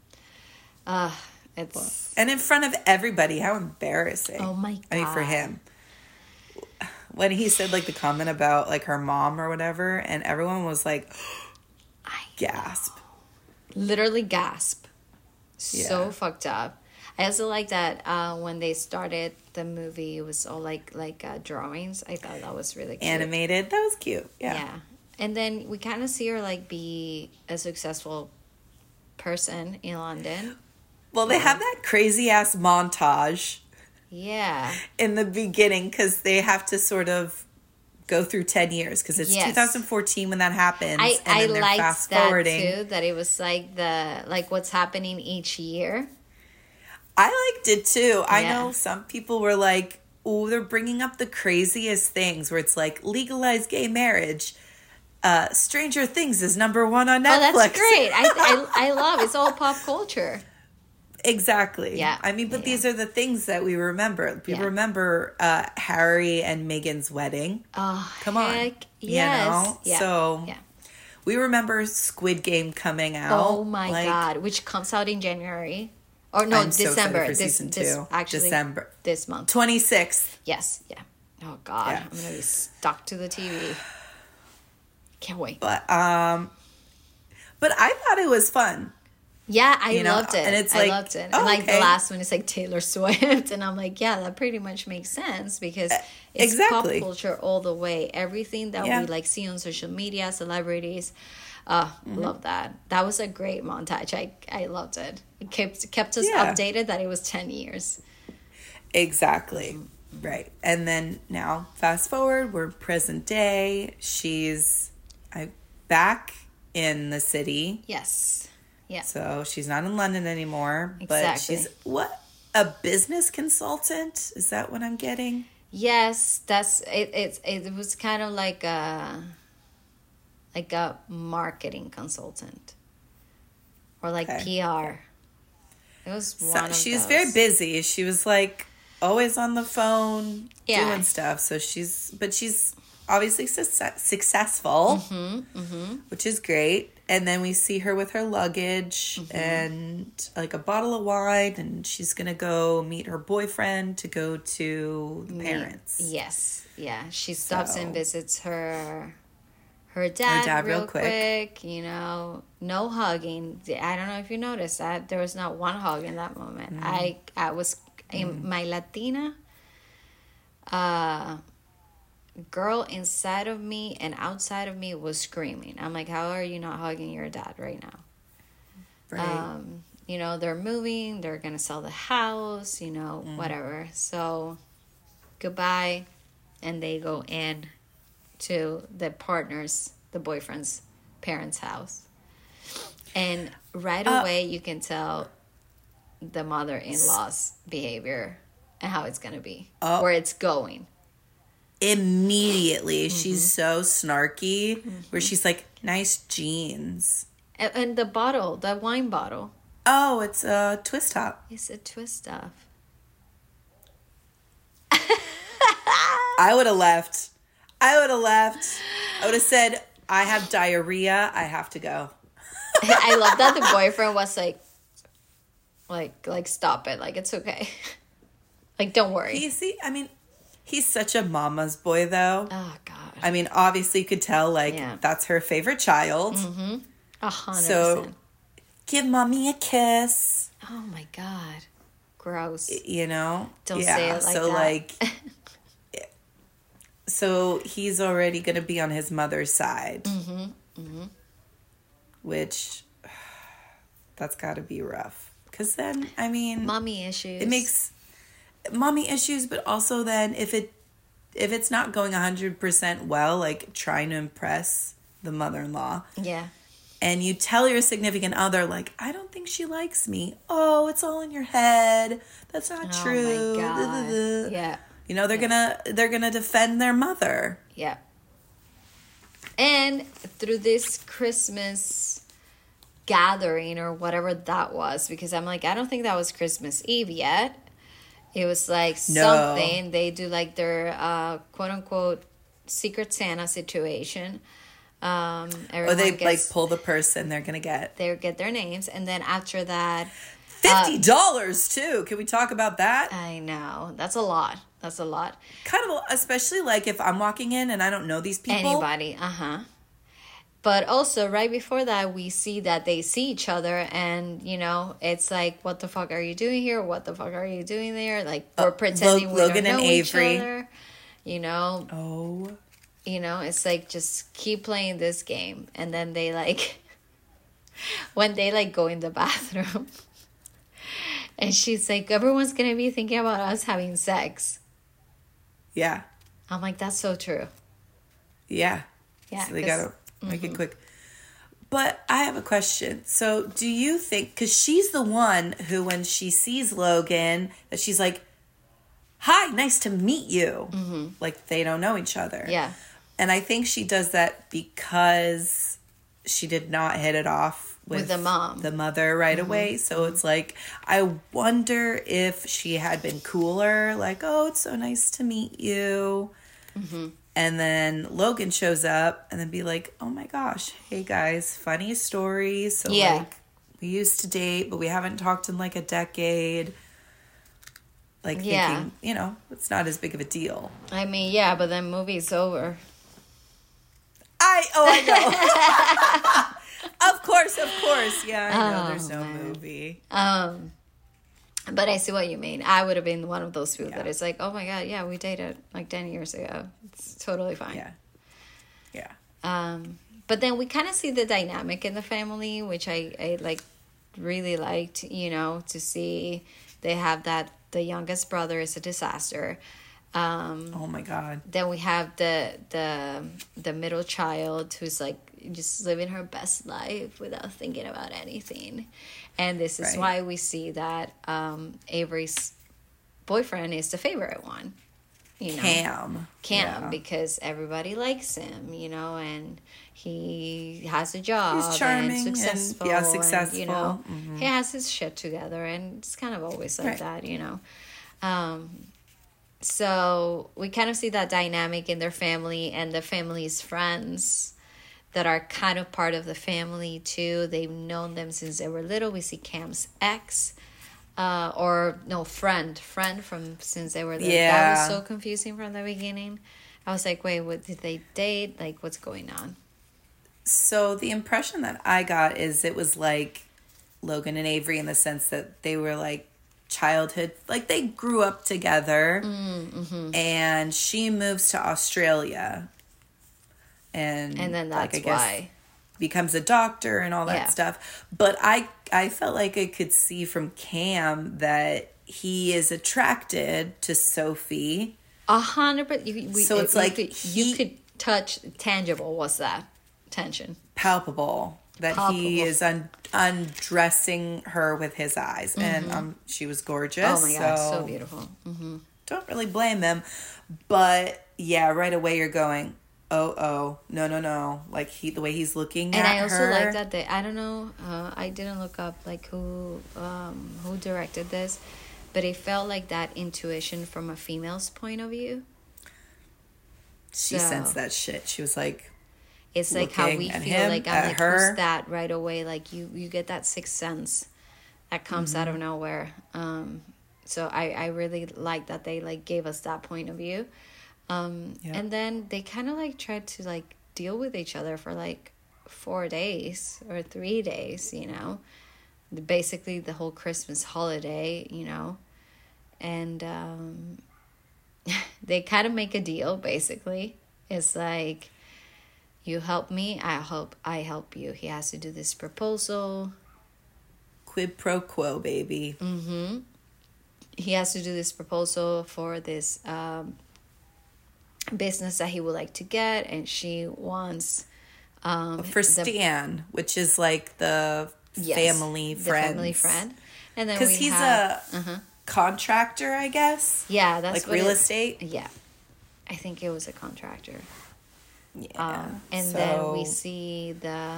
And in front of everybody, how embarrassing! Oh my God! I mean, for him. When he said, like, the comment about, like, her mom or whatever, and everyone was like, gasp. Literally gasp. So fucked up. I also like that when they started the movie, it was all, like drawings. I thought that was really cute. Animated. That was cute. Yeah. And then we kind of see her, like, be a successful person in London. Well, they have that crazy-ass montage Yeah. In the beginning, because they have to sort of go through 10 years, because it's 2014 when that happens. I liked that too, that it was like what's happening each year. I liked it too. I know some people were like, oh, they're bringing up the craziest things where it's like legalized gay marriage. Stranger Things is number 1 on Netflix. Oh, that's great. I love it's all pop culture. Exactly. Yeah. I mean, but these are the things that we remember. We remember Harry and Meghan's wedding. Oh, come on. Yes. You know? Yeah. So we remember Squid Game coming out. Oh my God. Which comes out in January. Or no, December. This actually December. This month. 26th. Yes. Yeah. Oh God. Yeah. I'm going to be stuck to the TV. Can't wait. But I thought it was fun. Yeah, I loved it. And it's I loved it. And like the last one is like Taylor Swift. And I'm like, yeah, that pretty much makes sense because it's pop culture all the way. Everything that we like see on social media, celebrities. Love that. That was a great montage. I loved it. It kept us updated that it was 10 years. Exactly. Right. And then now, fast forward, we're present day. She's back in the city. Yes. Yeah. So she's not in London anymore. Exactly. But she's a business consultant? Is that what I'm getting? Yes, that's it. It was kind of like a marketing consultant or like PR. It was one of She was those. very busy. She was like always on the phone doing stuff. So she's obviously successful, which is great. And then we see her with her luggage and like a bottle of wine, and she's going to go meet her boyfriend to go to the parents. Yes. Yeah. She stops and visits her dad real quick. You know, no hugging. I don't know if you noticed that. There was not one hug in that moment. I was in my Latina girl inside of me and outside of me was screaming. I'm like, how are you not hugging your dad right now? Right. You know, they're moving, they're gonna sell the house, you know, whatever. So goodbye. And they go in to the boyfriend's parents' house. And right away you can tell the mother-in-law's behavior and how it's gonna be, where it's going. Immediately, she's so snarky, where she's like, nice jeans. And the bottle, the wine bottle. Oh, it's a twist top. It's a twist top. I would have left. I would have said, I have diarrhea. I have to go. I love that the boyfriend was like, stop it. Like, it's okay. Like, don't worry. He's such a mama's boy, though. Oh, God. I mean, obviously, you could tell, that's her favorite child. 100%. So, give mommy a kiss. Oh, my God. Gross. You know? Don't say it like that. So, he's already going to be on his mother's side. Which, that's got to be rough. Because then, I mean... Mommy issues. It makes... mommy issues, but also then if it's not going 100% well, like trying to impress the mother-in-law, and you tell your significant other, like, I don't think she likes me. Oh, it's all in your head. That's not true. Oh my God. Yeah. You know, they're gonna defend their mother. Yeah. And through this Christmas gathering or whatever that was, because I'm like, I don't think that was Christmas Eve yet. It was like something. They do like their quote unquote Secret Santa situation. Or they like pull the person they're gonna get. They get their names, and then after that, $50 too. Can we talk about that? I know that's a lot. That's a lot. Kind of, especially like if I'm walking in and I don't know these people. Anybody, But also, right before that, we see that they see each other, and, you know, it's like, what the fuck are you doing here? What the fuck are you doing there? Like, we're pretending we don't know each other, you know? Oh. You know, it's like, just keep playing this game. And then they, like, when they, like, go in the bathroom, And she's like, everyone's going to be thinking about us having sex. Yeah. I'm like, that's so true. Yeah. Yeah. So they got to make it quick. But I have a question. So do you think, because she's the one who, when she sees Logan, that she's like, hi, nice to meet you. Mm-hmm. Like, they don't know each other. Yeah. And I think she does that because she did not hit it off with the mom, the mother right away. So it's like, I wonder if she had been cooler, like, oh, it's so nice to meet you. Mm-hmm. And then Logan shows up and then be like, oh my gosh, hey guys, funny story. So like, we used to date, but we haven't talked in like a decade. Like thinking, you know, it's not as big of a deal. I mean, yeah, but then movie's over. I know. Of course. Yeah, I know there's no movie. But I see what you mean. I would have been one of those people that is like, oh my God, yeah, we dated like 10 years ago. It's totally fine. Yeah. But then we kind of see the dynamic in the family, which I like really liked, you know, to see they have that the youngest brother is a disaster. Oh my God. Then we have the middle child who's like just living her best life without thinking about anything. And this is why we see that Avery's boyfriend is the favorite one. You know? Cam, because everybody likes him, you know, and he has a job. He's charming and successful. And, successful. And, you know, he has his shit together, and it's kind of always like that, you know. So we kind of see that dynamic in their family and the family's friends that are kind of part of the family too. They've known them since they were little. We see Cam's ex, friend from since they were little. Yeah. That was so confusing from the beginning. I was like, wait, what did they date? Like, what's going on? So the impression that I got is it was like Logan and Avery in the sense that they were like childhood, like they grew up together, and she moves to Australia. And then that's like, why becomes a doctor and all that stuff. But I felt like I could see from Cam that he is attracted to Sophie. 100%. So it's like you could touch tangible. What's that? Tension. Palpable. That he is undressing her with his eyes. And she was gorgeous. Oh my God, so beautiful. Don't really blame them. But yeah, right away you're going, oh, no. Like the way he's looking at her. And I also like that I don't know, I didn't look up like who directed this, but it felt like that intuition from a female's point of view. She sensed that shit. She was like, it's like how we feel like I'm like, who's that right away? Like you get that sixth sense that comes out of nowhere. So I really like that they like gave us that point of view. And then they kind of like tried to like deal with each other for like 4 days or 3 days, you know, basically the whole Christmas holiday, you know, and they kind of make a deal. Basically, it's like, you help me, I help you. He has to do this proposal. Quid pro quo, baby. He has to do this proposal for this business that he would like to get, and she wants for Stan, which is like the family friend, and then because he's a contractor, I guess. Yeah, that's like real estate. Yeah, I think it was a contractor. Yeah, and then we see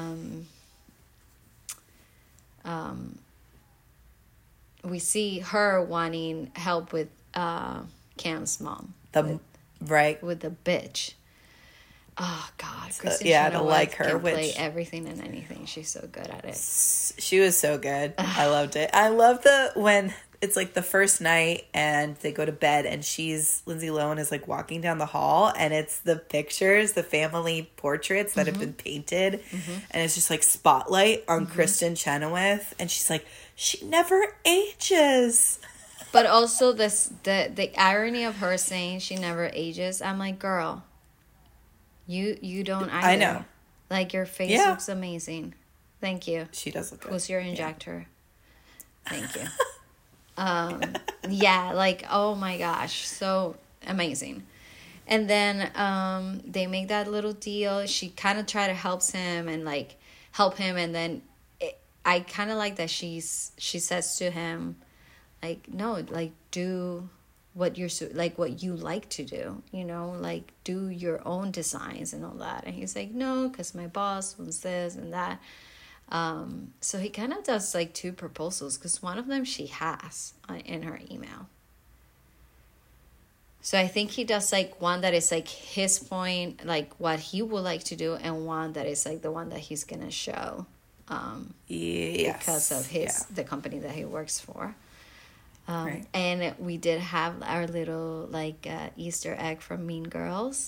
we see her wanting help with Cam's mom. With the bitch. Oh God, Kristen Chenoweth like her, can play everything and anything. She's so good at it. She was so good. I loved it. I love when it's like the first night and they go to bed and Lindsay Lohan is like walking down the hall and it's the pictures, the family portraits that have been painted, and it's just like spotlight on Kristen Chenoweth, and she's like, she never ages. But also the irony of her saying she never ages. I'm like, girl, you don't either. I know. Like, your face looks amazing. Thank you. She does look good. Who's your injector? Thank you. Yeah, like, oh my gosh, so amazing. And then they make that little deal. She kind of try to help him and and then I kind of like that she says to him, like, no, like, do what what you like to do, like, do your own designs and all that. And he's like, no, because my boss wants this and that. So he kind of does like 2 proposals, because one of them she has in her email. So I think he does like one that is like his point, like what he would like to do, and one that is like the one that he's gonna show, because of the company that he works for. Right. And we did have our little like Easter egg from Mean Girls,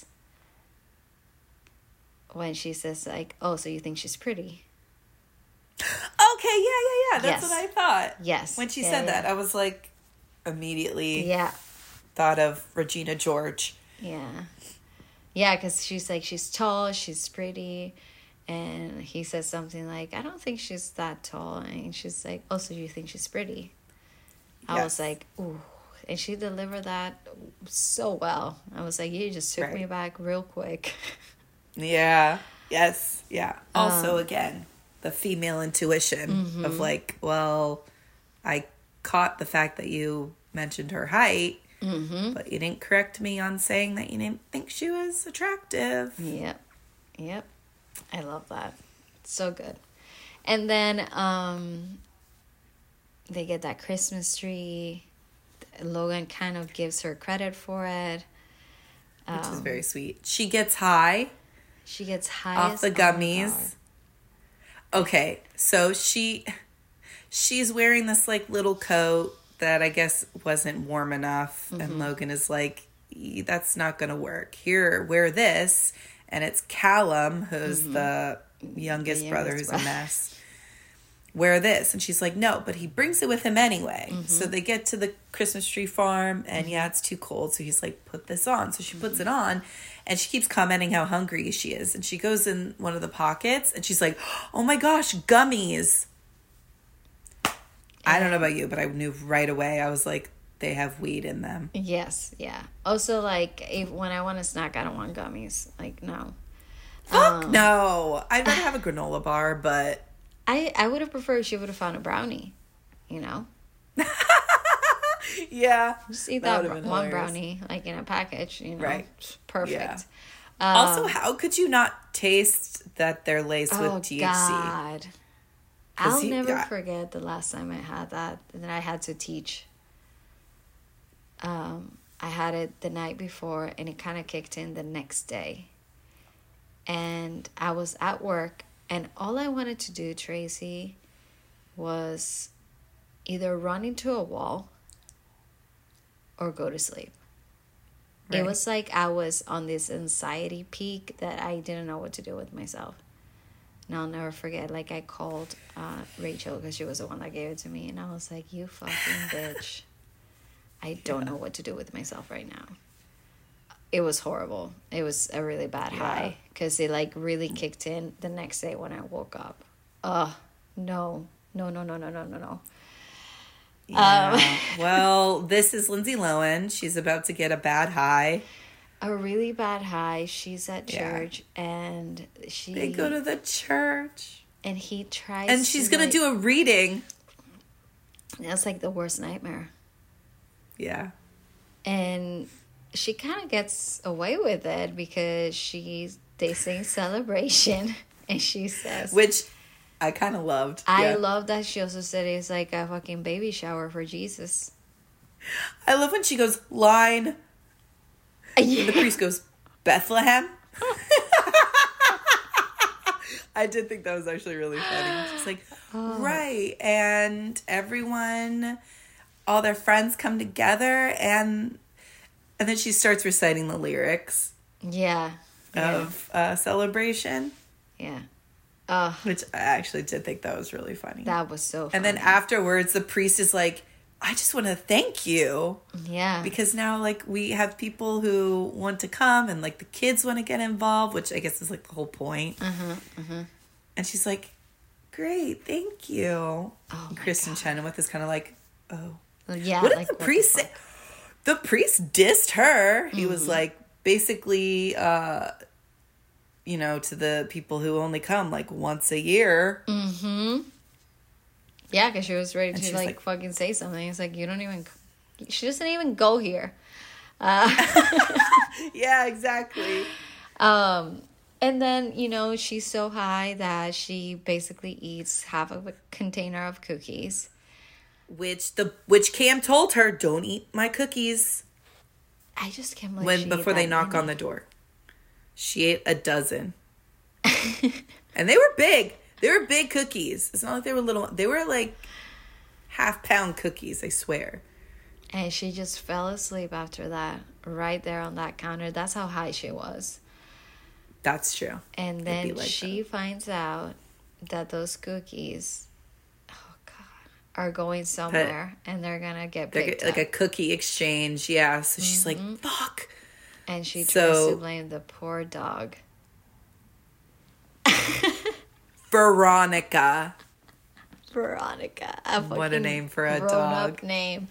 when she says like, "Oh, so you think she's pretty?" Okay, yeah. That's what I thought. Yes. When she said that, I was like, immediately thought of Regina George. Yeah. Yeah, because she's like, she's tall, she's pretty. And he says something like, I don't think she's that tall. And she's like, oh, so you think she's pretty? I was like, ooh. And she delivered that so well. I was like, you just took me back real quick. Yeah. Yes. Yeah. Also, again, the female intuition of like, well, I caught the fact that you mentioned her height, but you didn't correct me on saying that you didn't think she was attractive. Yep. I love that. It's so good. And then they get that Christmas tree. Logan kind of gives her credit for it. Which is very sweet. She gets high. Off the gummies. Okay, so she's wearing this like little coat that I guess wasn't warm enough, and Logan is like, that's not gonna work. Here, wear this. And it's Callum, who's the youngest brother who's a mess. Wear this. And she's like, no, but he brings it with him anyway. So they get to the Christmas tree farm, and it's too cold. So he's like, put this on. So she puts it on, and she keeps commenting how hungry she is. And she goes in one of the pockets, and she's like, oh my gosh, gummies. I don't know about you, but I knew right away. I was like, they have weed in them. Yes, yeah. Also, like, when I want a snack, I don't want gummies. Like, no. Fuck no. I'd rather have a granola bar, but... I would have preferred she would have found a brownie, Yeah. Just eat that one hilarious. Brownie, like, in a package, Right. Perfect. Yeah. Also, how could you not taste that they're laced with THC? God. I'll never forget the last time I had that, and then I had to teach. I had it the night before, and it kind of kicked in the next day. And I was at work, and all I wanted to do, Tracy, was either run into a wall or go to sleep. Right. It was like I was on this anxiety peak that I didn't know what to do with myself. And I'll never forget, like, I called Rachel, because she was the one that gave it to me, and I was like, you fucking bitch. I don't know what to do with myself right now. It was horrible. It was a really bad high, because it like really kicked in the next day when I woke up. No. Yeah. Well, this is Lindsay Lohan. She's about to get a bad high. A really bad high. She's at church, and they go to the church, and he tries, and she's gonna do a reading. That's like the worst nightmare. Yeah. And she kind of gets away with it, because they sing Celebration, and she says, which I kind of loved. I love that she also said it's like a fucking baby shower for Jesus. I love when she goes, line. And the priest goes, Bethlehem. I did think that was actually really funny. She's like, right. And everyone, all their friends come together, and then she starts reciting the lyrics. Of Celebration. Yeah. Which I actually did think that was really funny. That was so funny. And then afterwards, the priest is like, I just want to thank you. Yeah. Because now, like, we have people who want to come, and, like, the kids want to get involved, which I guess is, like, the whole point. And she's like, great, thank you. Oh, and Kristen Chenoweth is kind of like, oh. Yeah. What did the priest say? The priest dissed her. He was like, basically, to the people who only come like once a year. Mm-hmm. Yeah, because she was ready to like fucking say something. It's like, she doesn't even go here. Yeah, exactly. And then, she's so high that she basically eats half of a container of cookies. Which Cam told her, don't eat my cookies. I just can't believe before they knock on the door. She ate a dozen. And they were big. They were big cookies. It's not like they were little. They were like half-pound cookies, I swear. And she just fell asleep after that, right there on that counter. That's how high she was. That's true. And then she finds out that those cookies, oh God, are going somewhere, and they're gonna get picked up. Like a cookie exchange, yeah. So she's like, fuck. And she tries to blame the poor dog. Veronica. What a name for a dog. Grown-up name.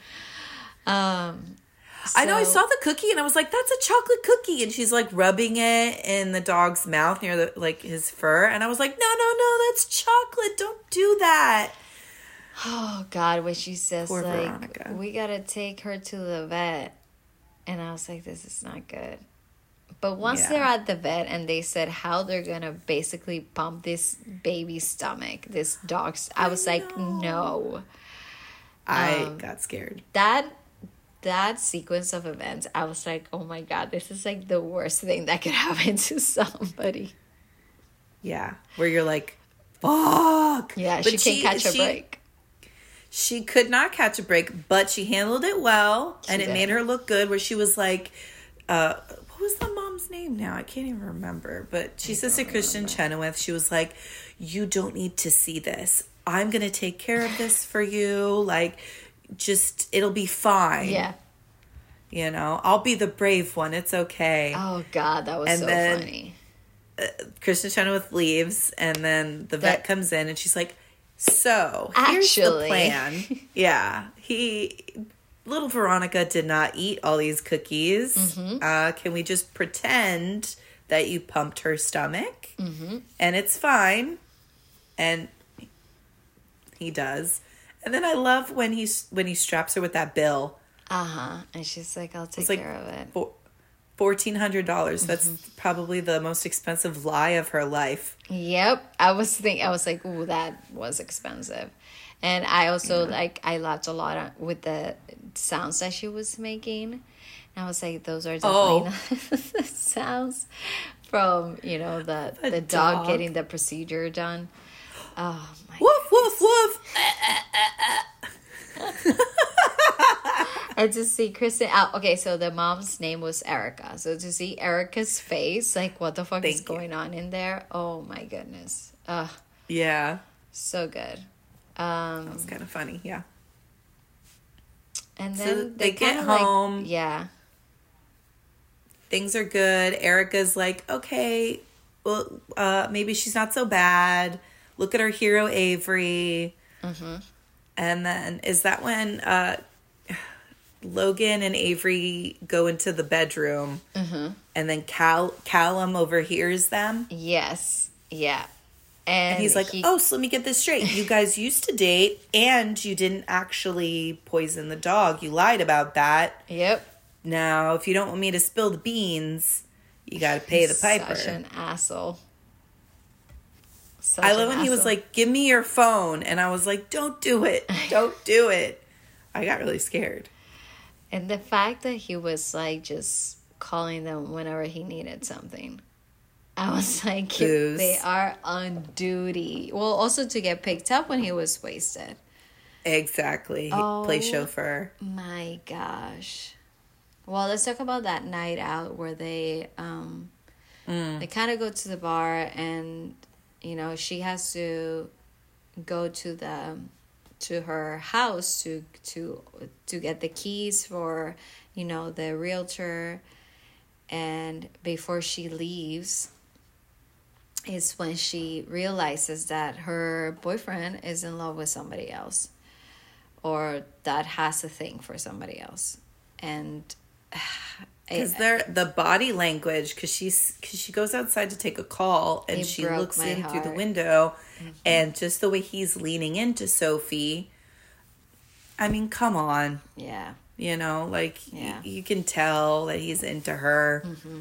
I know, I saw the cookie and I was like, that's a chocolate cookie. And she's like rubbing it in the dog's mouth near his fur. And I was like, no, that's chocolate. Don't do that. Oh, God, when she says, Poor Veronica. we got to take her to the vet. And I was like, this is not good. But once they're at the vet and they said how they're going to basically pump this baby's stomach, this dog's, I was like, no. I got scared. That sequence of events, I was like, oh my God, this is like the worst thing that could happen to somebody. Yeah. Where you're like, fuck. Yeah, but she can't catch a break. She could not catch a break, but she handled it well. It made her look good, where she was like, what was the mom's name now? I can't even remember. But she says to Kristen Chenoweth, she was like, you don't need to see this. I'm going to take care of this for you. Like, just, it'll be fine. Yeah. I'll be the brave one. It's okay. Oh, God, that was funny. Kristen Chenoweth leaves, and then the vet comes in, and she's like, so, here's the plan. Yeah. Little Veronica did not eat all these cookies. Mm-hmm. Can we just pretend that you pumped her stomach? Mm-hmm. And it's fine. And he does. And then I love when he straps her with that bill. And she's like, I'll take care of it. $1,400. That's probably the most expensive lie of her life. Yep. I was like, ooh, that was expensive. And I also I laughed a lot with the sounds that she was making. And I was like, those are definitely not the sounds from, the dog getting the procedure done. Oh my woof, woof, woof. And to see Kristen okay, so the mom's name was Erica. So to see Erica's face, like what the fuck is going on in there? Oh my goodness. Yeah. So good. That was kind of funny, yeah. And then so they get home. Yeah. Things are good. Erica's like, okay, well, maybe she's not so bad. Look at our hero, Avery. Mm-hmm. And then, is that when Logan and Avery go into the bedroom, and then Callum overhears them? Yes. Yeah. And he's like, so let me get this straight. You guys used to date, and you didn't actually poison the dog. You lied about that. Yep. Now, if you don't want me to spill the beans, you got to pay the piper. Such an asshole. I love when he was like, give me your phone. And I was like, don't do it. Don't do it. I got really scared. And the fact that he was like just calling them whenever he needed something. I was like, they are on duty. Well, also to get picked up when he was wasted. Exactly. Play chauffeur. My gosh. Well, let's talk about that night out where they they kind of go to the bar, and she has to go to her house to get the keys for the realtor, and before she leaves is when she realizes that her boyfriend is in love with somebody else, or that has a thing for somebody else. And because the body language, because she goes outside to take a call, and she looks in through the window, and just the way he's leaning into Sophie, I mean, come on. Yeah. You know, like, you can tell that he's into her.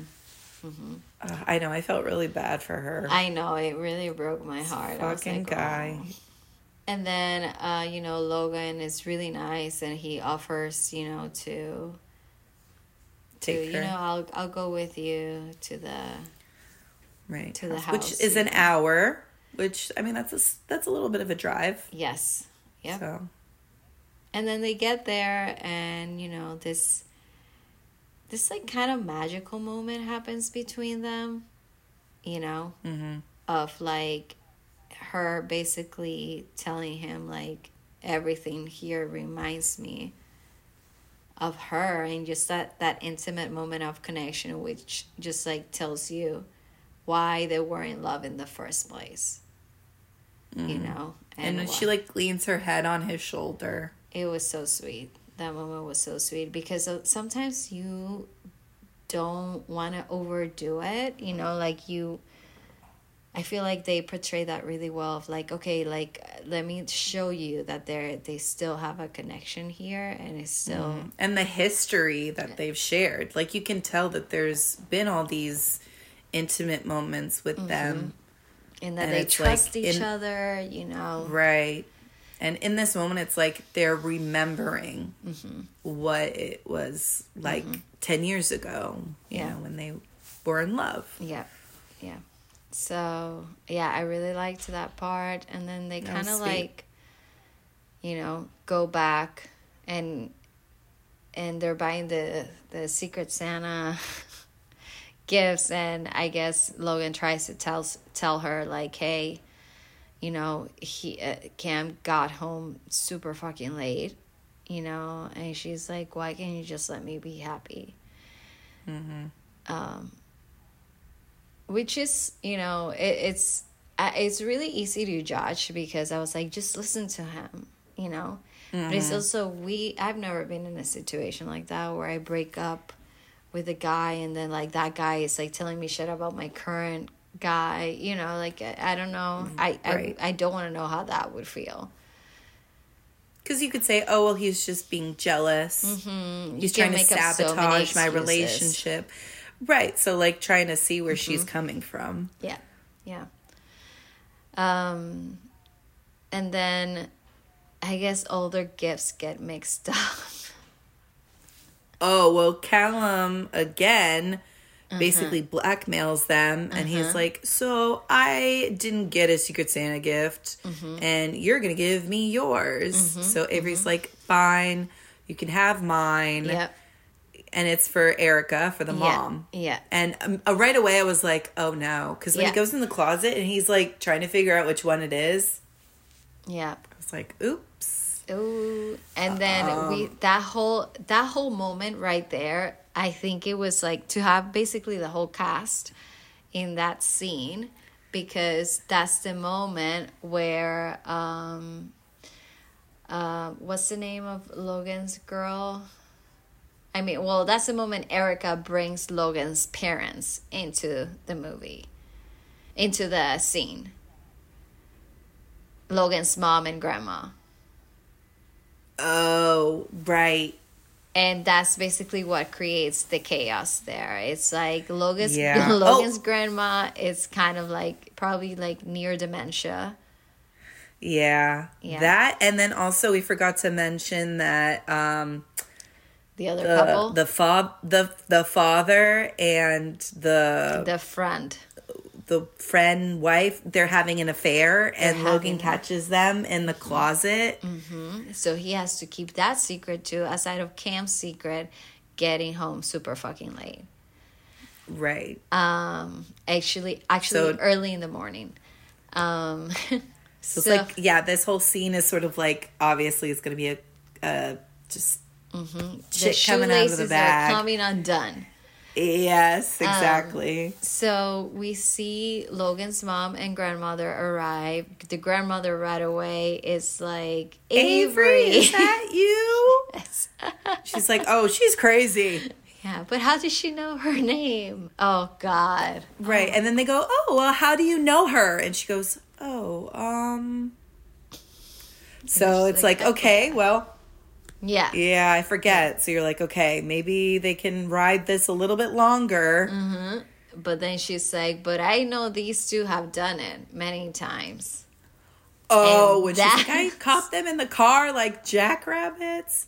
I know, I felt really bad for her. I know, it really broke my heart. Fucking guy. Oh. And then, Logan is really nice, and he offers, to take her. I'll go with you to the house, which is an hour. Which, I mean, that's a little bit of a drive. Yes. Yep. So. And then they get there, and this like kind of magical moment happens between them. Of like her basically telling him like everything here reminds me of her, and just that intimate moment of connection, which just like tells you why they were in love in the first place. And she like leans her head on his shoulder. It was so sweet. That moment was so sweet, because sometimes you don't want to overdo it, I feel like they portray that really well, of like, okay, like, let me show you that they still have a connection here, and it's still... And the history that they've shared. Like, you can tell that there's been all these intimate moments with them. And that they trust each other, Right. And in this moment, it's like they're remembering what it was like 10 years ago, you know, when they were in love. Yeah, yeah. So, yeah, I really liked that part. And then they kind of like, go back and they're buying the Secret Santa gifts. And I guess Logan tries to tell her like, hey, Cam got home super fucking late, and she's like, why can't you just let me be happy? Which is, it's really easy to judge, because I was like, just listen to him, but it's also, I've never been in a situation like that where I break up with a guy, and then like that guy is like telling me shit about my current guy, like, I don't know. I don't want to know how that would feel. Because you could say, oh, well, he's just being jealous. He's trying to sabotage my relationship. Right. So, like, trying to see where she's coming from. Yeah. Yeah. And then I guess all their gifts get mixed up. Oh, well, Callum, again, basically blackmails them, and he's like, so I didn't get a Secret Santa gift, and you're gonna give me yours. So Avery's like, fine, you can have mine. Yep. And it's for Erica, for the mom. Yeah. And right away I was like, oh no, because when he goes in the closet and he's like trying to figure out which one it is, I was like, oops. Ooh. And then that whole moment right there, I think it was like to have basically the whole cast in that scene, because that's the moment where what's the name of Logan's girl? I mean, well, that's the moment Erica brings Logan's parents into the movie, into the scene. Logan's mom and grandma. Oh, right. And that's basically what creates the chaos there. It's like Logan's grandma is kind of like probably like near dementia. Yeah. That, and then also we forgot to mention that the other couple, the father and the friend wife, they're having an affair, and Logan catches them in the closet. So he has to keep that secret too, aside of Cam's secret, getting home super fucking late. Right. Actually so, early in the morning. So it's like, this whole scene is sort of like, obviously it's going to be a just shit coming out of the bag. Are coming undone. Yes, exactly. So we see Logan's mom and grandmother arrive. The grandmother right away is like, Avery, is that you? Yes. She's like, oh, she's crazy. Yeah, but how does she know her name? Oh, God. Right. And then they go, oh, well, how do you know her? And she goes, oh, So it's like, okay, well. Yeah. Yeah, I forget. So you're like, okay, maybe they can ride this a little bit longer. Mm-hmm. But then she's like, but I know these two have done it many times. Oh, when she's like, I caught them in the car like jackrabbits.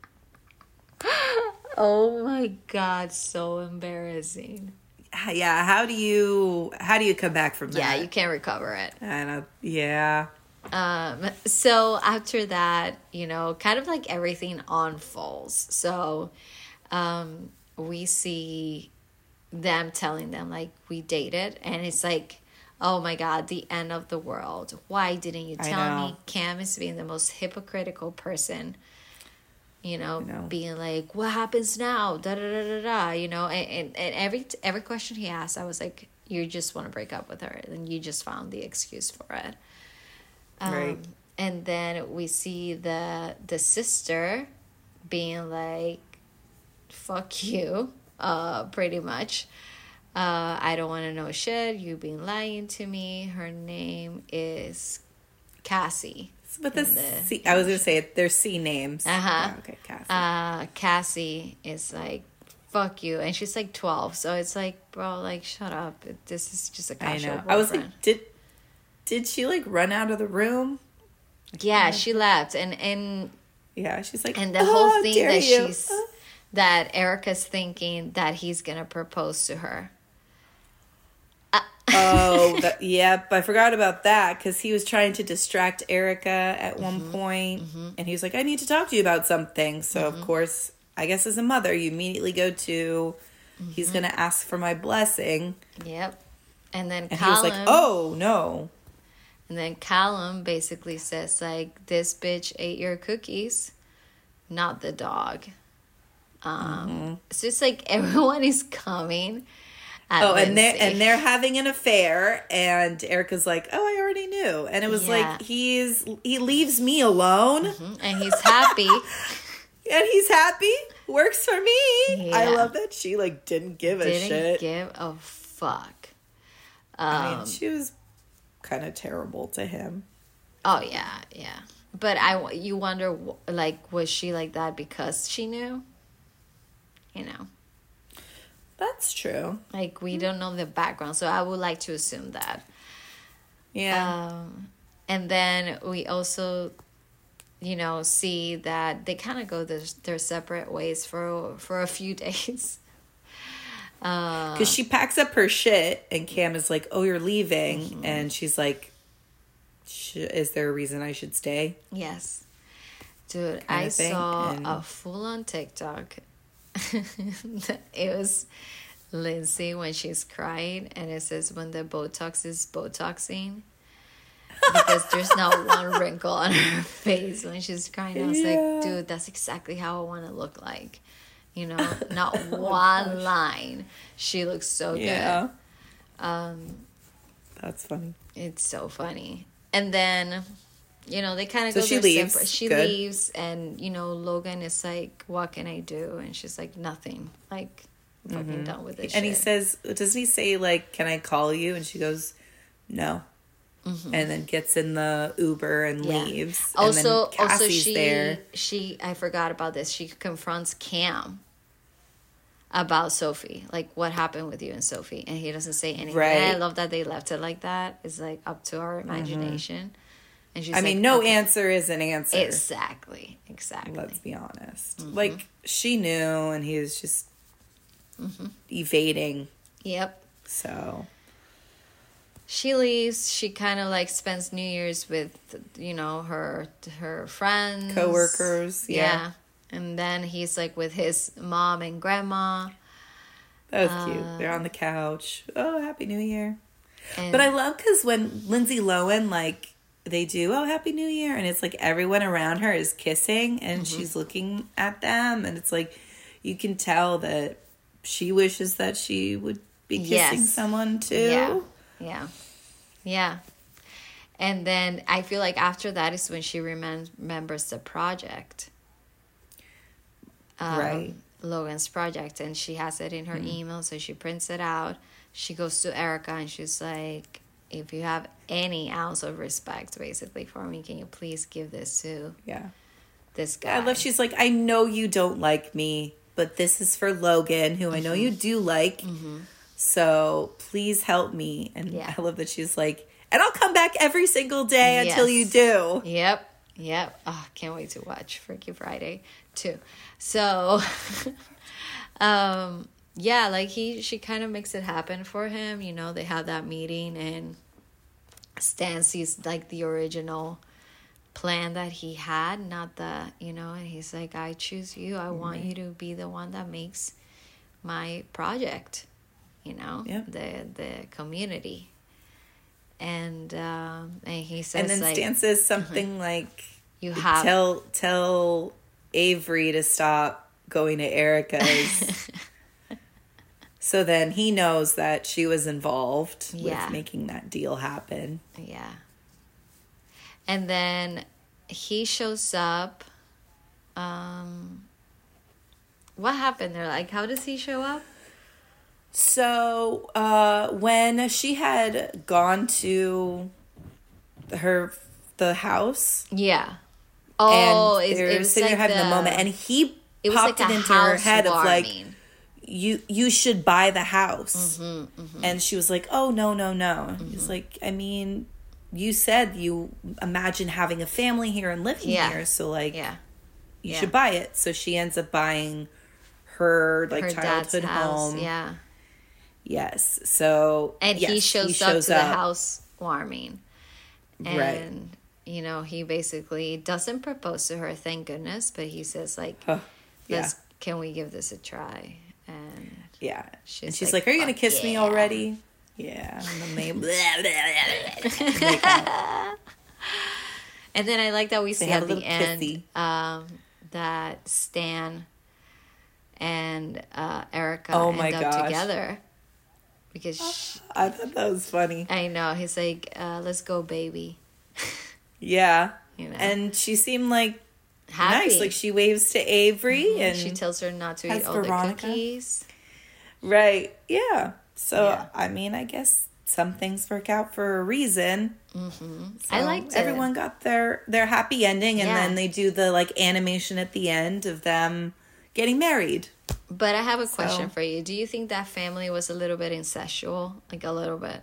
Oh my God, so embarrassing. Yeah, how do you come back from that? Yeah, you can't recover it. I know. Yeah. So after that, kind of like everything unfolds. So we see them telling them like we dated, and it's like, oh my God, the end of the world. Why didn't you tell me? Cam is being the most hypocritical person. Being like, what happens now? Da da da da da. And every question he asked, I was like, you just want to break up with her, and you just found the excuse for it. Right. And then we see the sister being like, fuck you, pretty much. I don't want to know shit. You've been lying to me. Her name is Cassie. But I was going to say there's C names. Uh-huh. Oh, okay, Cassie. Cassie is like, fuck you. And she's like 12. So it's like, bro, like, shut up. This is just a casual boyfriend. I was like, did she like run out of the room? Yeah, she left. And yeah, she's like, and the whole thing that that Erica's thinking that he's going to propose to her. Yep, I forgot about that because he was trying to distract Erica at one point, and he was like, I need to talk to you about something. So, of course, I guess as a mother, you immediately go to, he's going to ask for my blessing. Yep. And then Callum, he was like, oh, no. And then Callum basically says, like, this bitch ate your cookies, not the dog. So it's like everyone is coming. And they're having an affair, and Erica's like, oh, I already knew. And it was like, he leaves me alone. And he's happy. And he's happy. Works for me. Yeah. I love that she like didn't give a shit. Didn't give a fuck. I mean, she was kind of terrible to him. Oh, yeah. But you wonder, like, was she like that because she knew? That's true. Like, we don't know the background, so I would like to assume that. Yeah. And then we also, see that they kind of go their separate ways for a few days. Because she packs up her shit, and Cam is like, oh, you're leaving. And she's like, is there a reason I should stay? Yes. Dude, I saw a full-on TikTok. It was Lindsay when she's crying, and it says when the Botox is Botoxing, because there's not one wrinkle on her face when she's crying. I was like, dude, that's exactly how I want to look like. Not one line. She looks so good. That's funny. It's so funny. And then they kind of go she leaves. Separate. She leaves, and Logan is like, "What can I do?" And she's like, "Nothing." Like, I'm fucking done with this. And he says, "Doesn't he say like, can I call you?" And she goes, "No." And then gets in the Uber and leaves. Also, and then Cassie's there. She I forgot about this. She confronts Cam about Sophie, like what happened with you and Sophie, and he doesn't say anything. Right. And I love that they left it like that. It's like up to our imagination. And she's no answer is an answer. Exactly. Let's be honest. Like, she knew, and he was just evading. Yep. So she leaves. She kind of like spends New Year's with, her friends. Coworkers. Yeah. And then he's like with his mom and grandma. That was cute. They're on the couch. Oh, Happy New Year. But I love because when Lindsay Lohan, like, they do, oh, Happy New Year. And it's like everyone around her is kissing and she's looking at them. And it's like, you can tell that she wishes that she would be kissing someone too. Yeah. And then I feel like after that is when she remembers the project. Right. Logan's project, and she has it in her email, so she prints it out. She goes to Erica and she's like, if you have any ounce of respect basically for me, can you please give this to this guy? I love, she's like, I know you don't like me, but this is for Logan, who I know you do like, so please help me. And I love that she's like, and I'll come back every single day until you do. Yep. Oh, can't wait to watch Freaky Friday too. So, like she kind of makes it happen for him. You know, they have that meeting and Stan sees like the original plan that he had, not the, and he's like, I choose you. I want you to be the one that makes my project, the community. And he says, and then like, Stan says something like, you have tell Avery to stop going to Erica's. So then he knows that she was involved with making that deal happen. Yeah. And then he shows up. What happened there? Like, how does he show up? So when she had gone to the house. Yeah. Oh, and they were sitting there having the moment, and he popped it into her head of like, you should buy the house. And she was like, oh, no. He's like, I mean, you said you imagine having a family here and living here, so like, you should buy it. So she ends up buying her childhood home. Yeah. Yes. So and he shows up to the housewarming, and he basically doesn't propose to her, thank goodness, but he says like, can we give this a try? And she's like, are you gonna kiss me already? Yeah. And then I like that we see at the end that Stan and Erica end up together. Because I thought that was funny. I know. He's like, let's go, baby. Yeah. And she seemed like happy. Nice. Like she waves to Avery and she tells her not to eat all the cookies. Right. Yeah. So, I mean, I guess some things work out for a reason. So I liked it. Everyone got their happy ending, and then they do the like animation at the end of them getting married. But I have a question for you. Do you think that family was a little bit incestual? Like a little bit?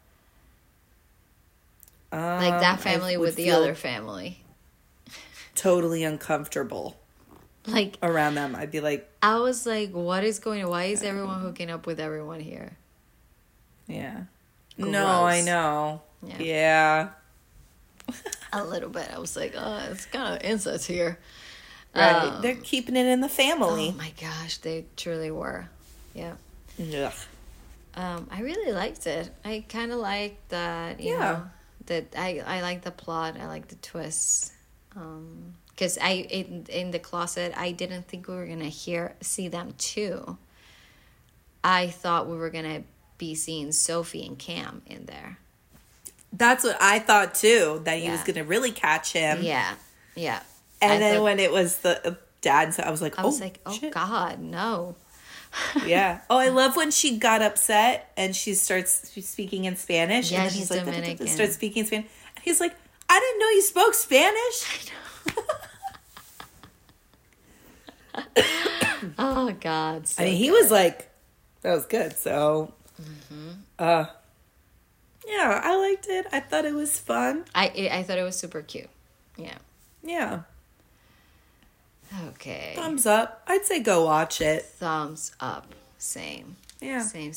Like that family with the other family. Totally uncomfortable. Like around them. I'd be like, I was like, what is going on? Why is everyone hooking up with everyone here? Yeah. Gross. No, I know. Yeah. A little bit. I was like, oh, it's kind of incest here. Right. They're keeping it in the family. Oh my gosh, they truly were. Yeah. Ugh. I really liked it. I kind of liked that, you know, that I like the plot. I like the twists. Because in the closet, I didn't think we were going to see them too. I thought we were going to be seeing Sophie and Cam in there. That's what I thought too, that he was going to really catch him. Yeah. And then when it was the dad, I was like, oh shit. God, no. Yeah. Oh, I love when she got upset and she starts speaking in Spanish. Yeah, and then he's like, Dominican. Starts speaking Spanish. And he's like, I didn't know you spoke Spanish. I know. Oh, God. So I mean, he was like, that was good. So, yeah, I liked it. I thought it was fun. I thought it was super cute. Yeah. Yeah. Okay. Thumbs up. I'd say go watch it. Thumbs up. Same. Yeah. Same.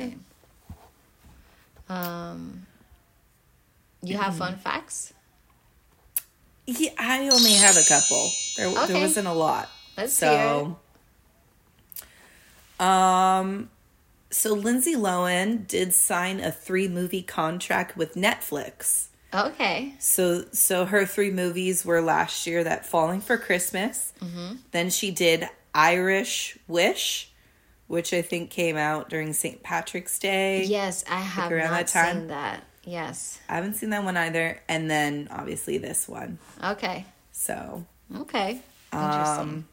You have fun facts? Yeah, I only have a couple. There wasn't a lot. Let's hear it. So Lindsay Lohan did sign a 3-movie contract with Netflix. Okay. So her 3 movies were last year, that Falling for Christmas. Mm-hmm. Then she did Irish Wish, which I think came out during St. Patrick's Day. Yes, I have not seen that. Yes. I haven't seen that one either. And then, obviously, this one. Okay. So. Okay. Interesting.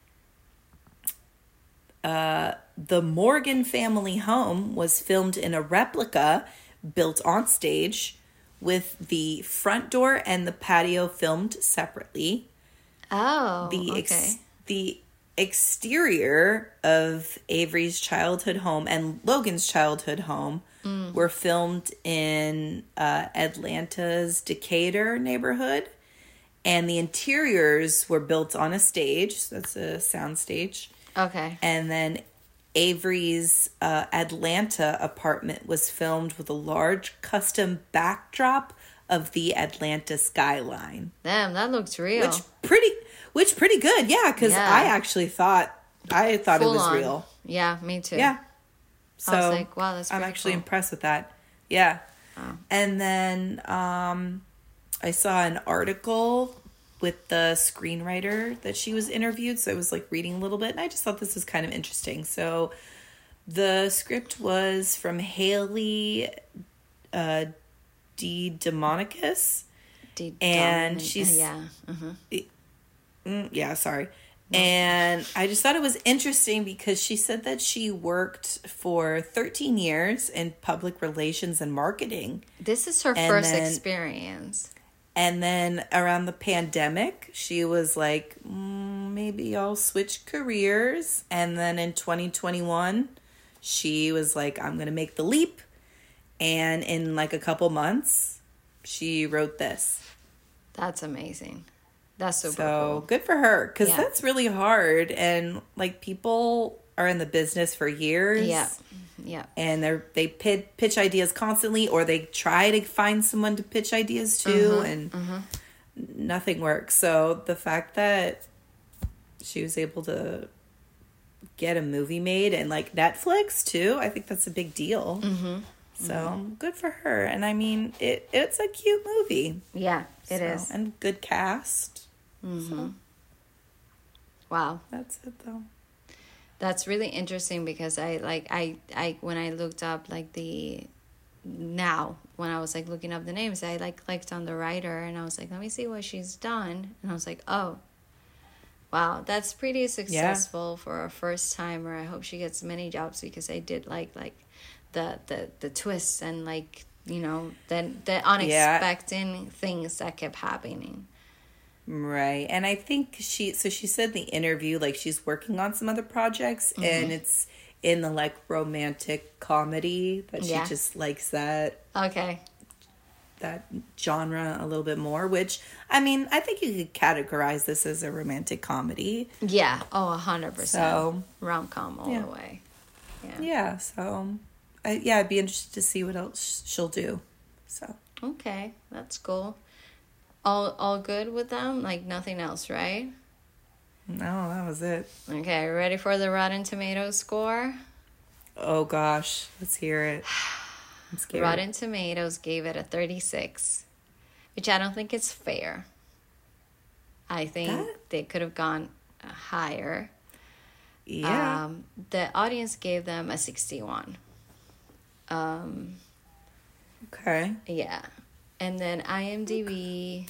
The Morgan family home was filmed in a replica built on stage with the front door and the patio filmed separately. Oh, The exterior of Avery's childhood home and Logan's childhood home were filmed in Atlanta's Decatur neighborhood. And the interiors were built on a stage. So that's a sound stage. Okay. And then Avery's Atlanta apartment was filmed with a large custom backdrop of the Atlanta skyline. Damn, that looks real. Which pretty good, yeah. Because I actually thought it was real. Yeah, me too. Yeah. So I was like, wow, that's I'm actually impressed with that. Yeah. Oh. And then I saw an article with the screenwriter that she was interviewed. So I was like reading a little bit and I just thought this was kind of interesting. So the script was from Haley DeMonicus. And she's... Yeah. Yeah, sorry. And I just thought it was interesting because she said that she worked for 13 years in public relations and marketing. This is her first experience. And then around the pandemic, she was like, maybe I'll switch careers. And then in 2021, she was like, I'm going to make the leap. And in like a couple months, she wrote this. That's amazing. That's super cool. So good for her, because that's really hard. And like people are in the business for years. Yeah. And they pitch ideas constantly, or they try to find someone to pitch ideas to, and nothing works. So the fact that she was able to get a movie made, and like Netflix too, I think that's a big deal. So good for her. And I mean, it's a cute movie. Yeah, it is. And good cast. So. Wow. That's it though. That's really interesting because I when I looked up when I was like looking up the names, I like clicked on the writer and I was like, let me see what she's done. And I was like, oh, wow, that's pretty successful for a first timer. I hope she gets many jobs because I did like the twists and like, you know, the unexpected things that kept happening. Right. And I think she said in the interview, like she's working on some other projects and it's in the like romantic comedy that she just likes that. Okay. That genre a little bit more, which I mean, I think you could categorize this as a romantic comedy. Yeah. Oh, 100%. So, rom-com all the way. Yeah. Yeah. So, I'd be interested to see what else she'll do. So. Okay. That's cool. All good with them? Like nothing else, right? No, that was it. Okay, ready for the Rotten Tomatoes score? Oh gosh, let's hear it. I'm scared. Rotten Tomatoes gave it a 36, which I don't think is fair. I think they could have gone higher. Yeah. The audience gave them a 61. Okay. Yeah. And then IMDb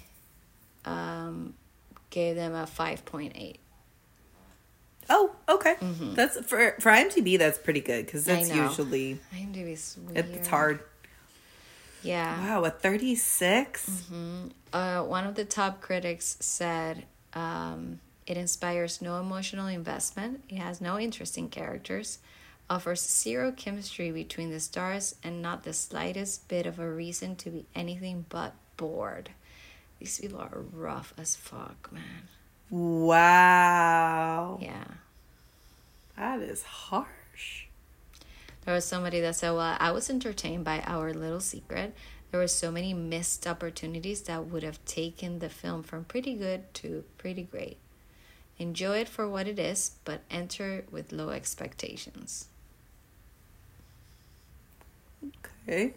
gave them a 5.8. Oh, okay. That's for IMDb. That's pretty good because that's usually IMDb's weird. It's hard. Yeah. Wow, a 36. One of the top critics said it inspires no emotional investment. It has no interesting characters. Offers zero chemistry between the stars and not the slightest bit of a reason to be anything but bored. These people are rough as fuck, man. Wow. Yeah. That is harsh. There was somebody that said, well, I was entertained by Our Little Secret. There were so many missed opportunities that would have taken the film from pretty good to pretty great. Enjoy it for what it is, but enter with low expectations. Okay.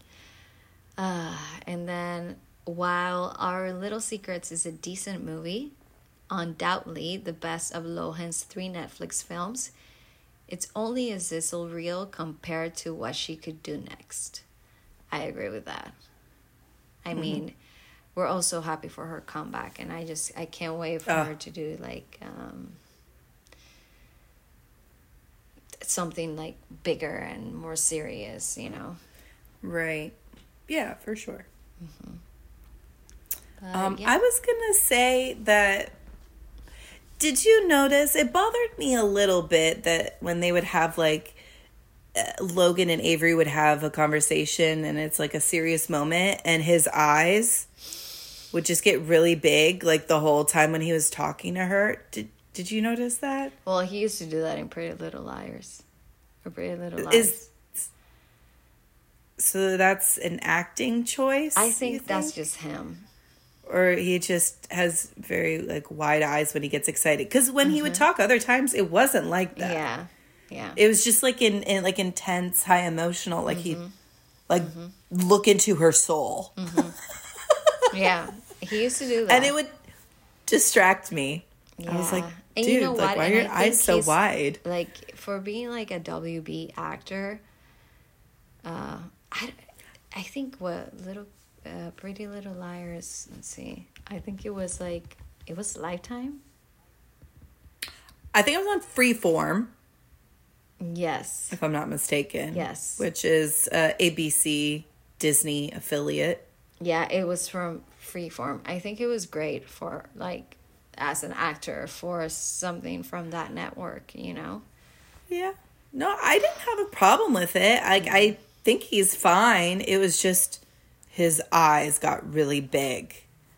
And then, while Our Little Secrets is a decent movie, undoubtedly the best of Lohan's 3 Netflix films, it's only a sizzle reel compared to what she could do next. I agree with that. I mean, we're also happy for her comeback, and I can't wait for her to do like something like bigger and more serious, you know. Right. Yeah, for sure. I was gonna say that, did you notice, it bothered me a little bit that when they would have like Logan and Avery would have a conversation and it's like a serious moment and his eyes would just get really big like the whole time when he was talking to her. Did you notice that? Well, he used to do that in Pretty Little Liars. Or Pretty Little Liars. So that's an acting choice? I think that's just him. Or he just has very like wide eyes when he gets excited. Because when he would talk other times, it wasn't like that. Yeah. Yeah. It was just like in like intense, high emotional, like he like look into her soul. Yeah. He used to do that. And it would distract me. Yeah. I was like, dude, you know like, why are your eyes so wide? Like, for being like a WB actor, I think Pretty Little Liars, let's see. I think it was Lifetime. I think it was on Freeform. Yes. If I'm not mistaken. Yes. Which is ABC Disney affiliate. Yeah, it was from Freeform. I think it was great for like as an actor for something from that network, you know? Yeah. No, I didn't have a problem with it. I think he's fine. It was just his eyes got really big.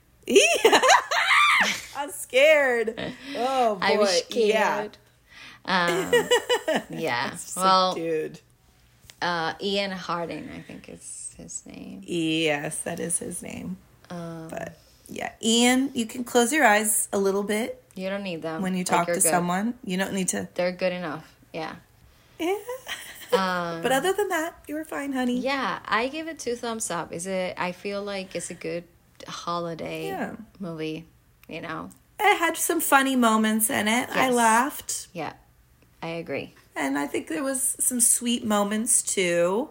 I'm scared. Oh, boy. I was scared. Yeah. Yeah. Well, dude. Ian Harding, I think is his name. Yes, that is his name. But yeah, Ian, you can close your eyes a little bit. You don't need them when you talk to someone. You don't need to. They're good enough. Yeah. Yeah. But other than that, you were fine, honey. Yeah, I give it 2 thumbs up. I feel like it's a good holiday movie, you know. It had some funny moments in it. Yes. I laughed. Yeah, I agree. And I think there was some sweet moments too.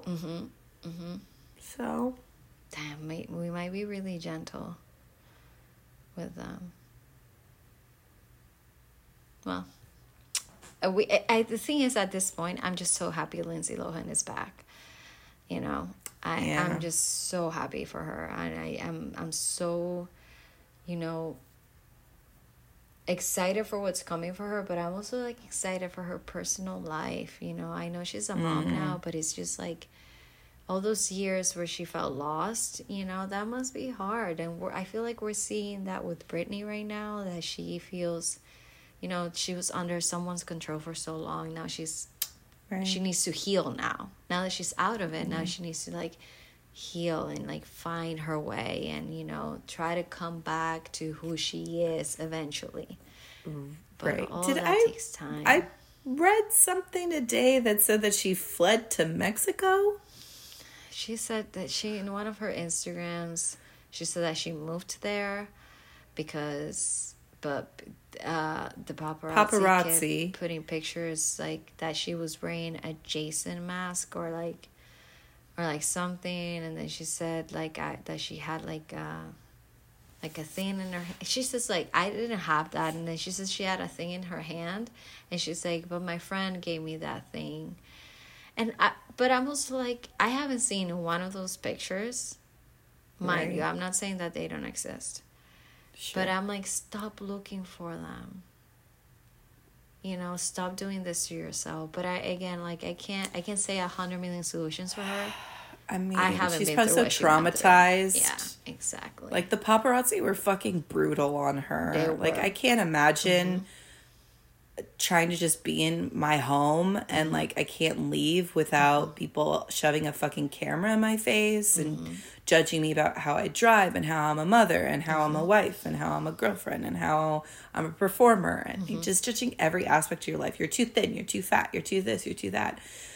So, damn, we might be really gentle with them. Well, the thing is, at this point, I'm just so happy Lindsay Lohan is back. You know, I'm just so happy for her, and I'm so, you know, excited for what's coming for her. But I'm also like excited for her personal life. You know, I know she's a mom now, but it's just like all those years where she felt lost. You know, that must be hard, and I feel like we're seeing that with Britney right now. That she feels. You know, she was under someone's control for so long. Now she needs to heal now. Now that she's out of it, now she needs to, like, heal and, like, find her way and, you know, try to come back to who she is eventually. But all that takes time. I read something today that said that she fled to Mexico. She said that in one of her Instagrams, she said that she moved there because... But the paparazzi kept putting pictures like that she was wearing a Jason mask or like something, and then she said that she had like a thing in her. She says like I didn't have that, and then she says she had a thing in her hand, and she's like, but my friend gave me that thing, but I'm also like I haven't seen one of those pictures, mind you. I'm not saying that they don't exist. Sure. But I'm like, stop looking for them. You know, stop doing this to yourself. But I can't say 100 million solutions for her. I mean, she's probably so traumatized. Yeah, exactly. Like the paparazzi were fucking brutal on her. Like I can't imagine trying to just be in my home and like I can't leave without people shoving a fucking camera in my face and judging me about how I drive and how I'm a mother and how I'm a wife and how I'm a girlfriend and how I'm a performer and just judging every aspect of your life. You're too thin, you're too fat, you're too this, you're too that.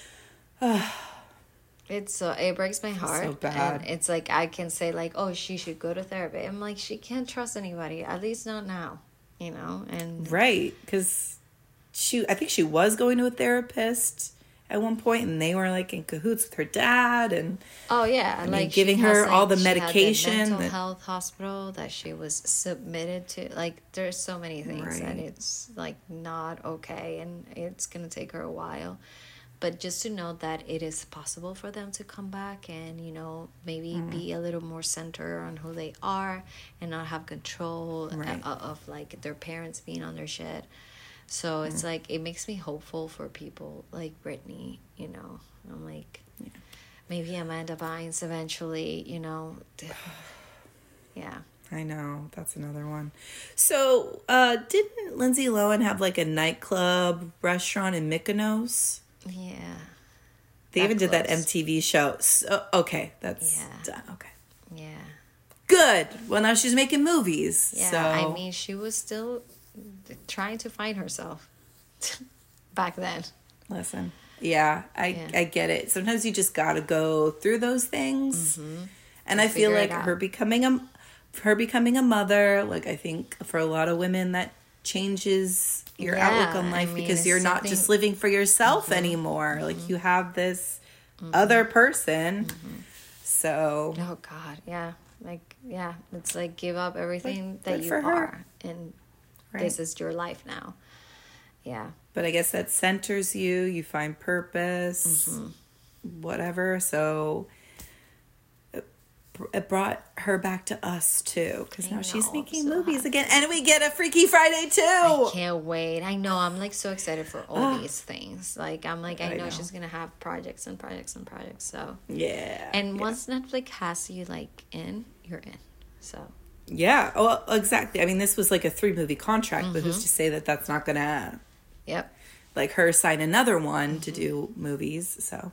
It breaks my heart. So bad. And it's like I can say like, oh, she should go to therapy. I'm like, she can't trust anybody, at least not now, you know. And right, because I think she was going to a therapist at one point, and they were like in cahoots with her dad, and like giving her all the medication. She had the mental health hospital that she was submitted to. Like, there's so many things that it's like not okay, and it's gonna take her a while. But just to know that it is possible for them to come back and, you know, maybe be a little more centered on who they are and not have control of like their parents being on their shit. So it's like, it makes me hopeful for people like Britney, you know. I'm like, maybe Amanda Bynes eventually, you know. Yeah. I know. That's another one. So, didn't Lindsay Lohan have like a nightclub restaurant in Mykonos? Yeah. They even did that MTV show. So, okay. That's done. Okay. Yeah. Good. Well, now she's making movies. Yeah. So. I mean, she was still trying to find herself back then. Listen, I get it. Sometimes you just gotta go through those things, and I feel like her becoming a mother, like I think for a lot of women that changes your outlook on life, because you're not just living for yourself anymore. Like you have this other person. So oh God, it's like give up everything that you are and. This is your life now. Yeah. But I guess that centers you. You find purpose, whatever. So it brought her back to us, too. Because now she's making movies again. And we get a Freaky Friday, too. I can't wait. I know. I'm, like, so excited for all these things. Like, I'm like, I know she's going to have projects and projects and projects. So. Yeah. And once Netflix has you, like, you're in. So. Yeah, well, exactly. I mean, this was like a 3-movie contract, but who's to say that that's not going to, like, her sign another one to do movies, so.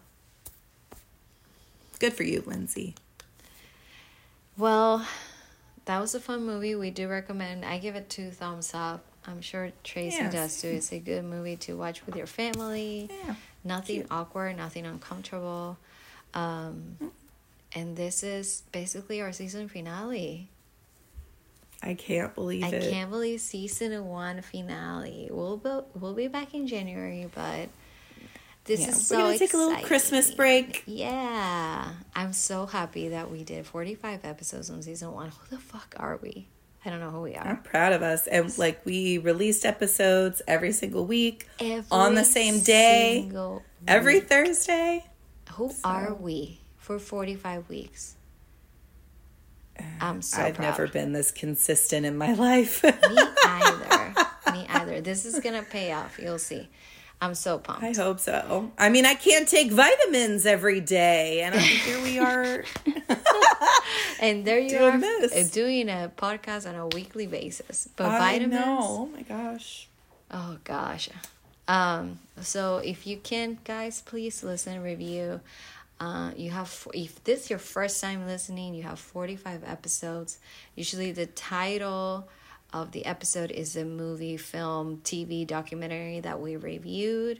Good for you, Lindsay. Well, that was a fun movie. We do recommend. I give it 2 thumbs up. I'm sure Tracy does too. It's a good movie to watch with your family. Yeah. Nothing awkward, nothing uncomfortable. And this is basically our season finale. I can't believe it. I can't believe season 1 finale. We'll be back in January, but this is so exciting. We're going to take a little Christmas break. Yeah. I'm so happy that we did 45 episodes on season 1. Who the fuck are we? I don't know who we are. I'm proud of us. And like we released episodes every single week on the same day. Every Thursday. Who are we for 45 weeks? I'm so I've proud. never been this consistent in my life. Me either. This is going to pay off. You'll see. I'm so pumped. I hope so. I mean, I can't take vitamins every day. And here we are. And there you are doing a podcast on a weekly basis. But vitamins. I know. Oh, my gosh. Oh, gosh. So if you can, guys, please listen, review. You have, if this is your first time listening, you have 45 episodes. Usually the title of the episode is a movie, film, TV, documentary that we reviewed.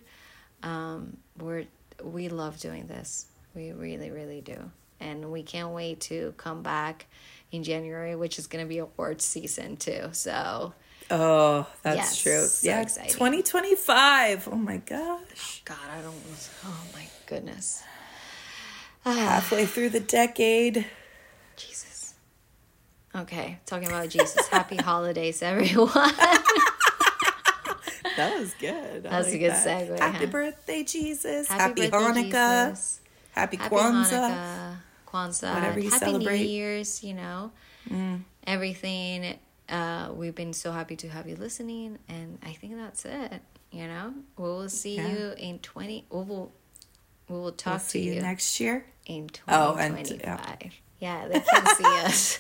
We love doing this. We really, really do. And we can't wait to come back in January, which is going to be awards season too. So. Oh, that's true. So exciting. 2025. Oh my gosh. God, oh my goodness. Halfway through the decade. Jesus. Okay, talking about Jesus. Happy holidays, everyone. That was good. That's a good segue. Happy birthday, Jesus. Happy Hanukkah. Jesus. Happy Kwanzaa. Hanukkah, whatever you Happy celebrate. New Year's, everything. We've been so happy to have you listening, and I think that's it. We will see you in 20. We will talk to you next year in 2025. Yeah, they can see us.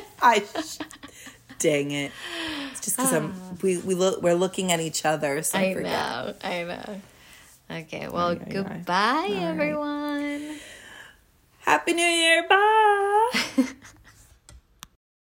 Dang it! It's just because we're looking at each other. So I know. Okay, well, goodbye, everyone. Happy New Year! Bye.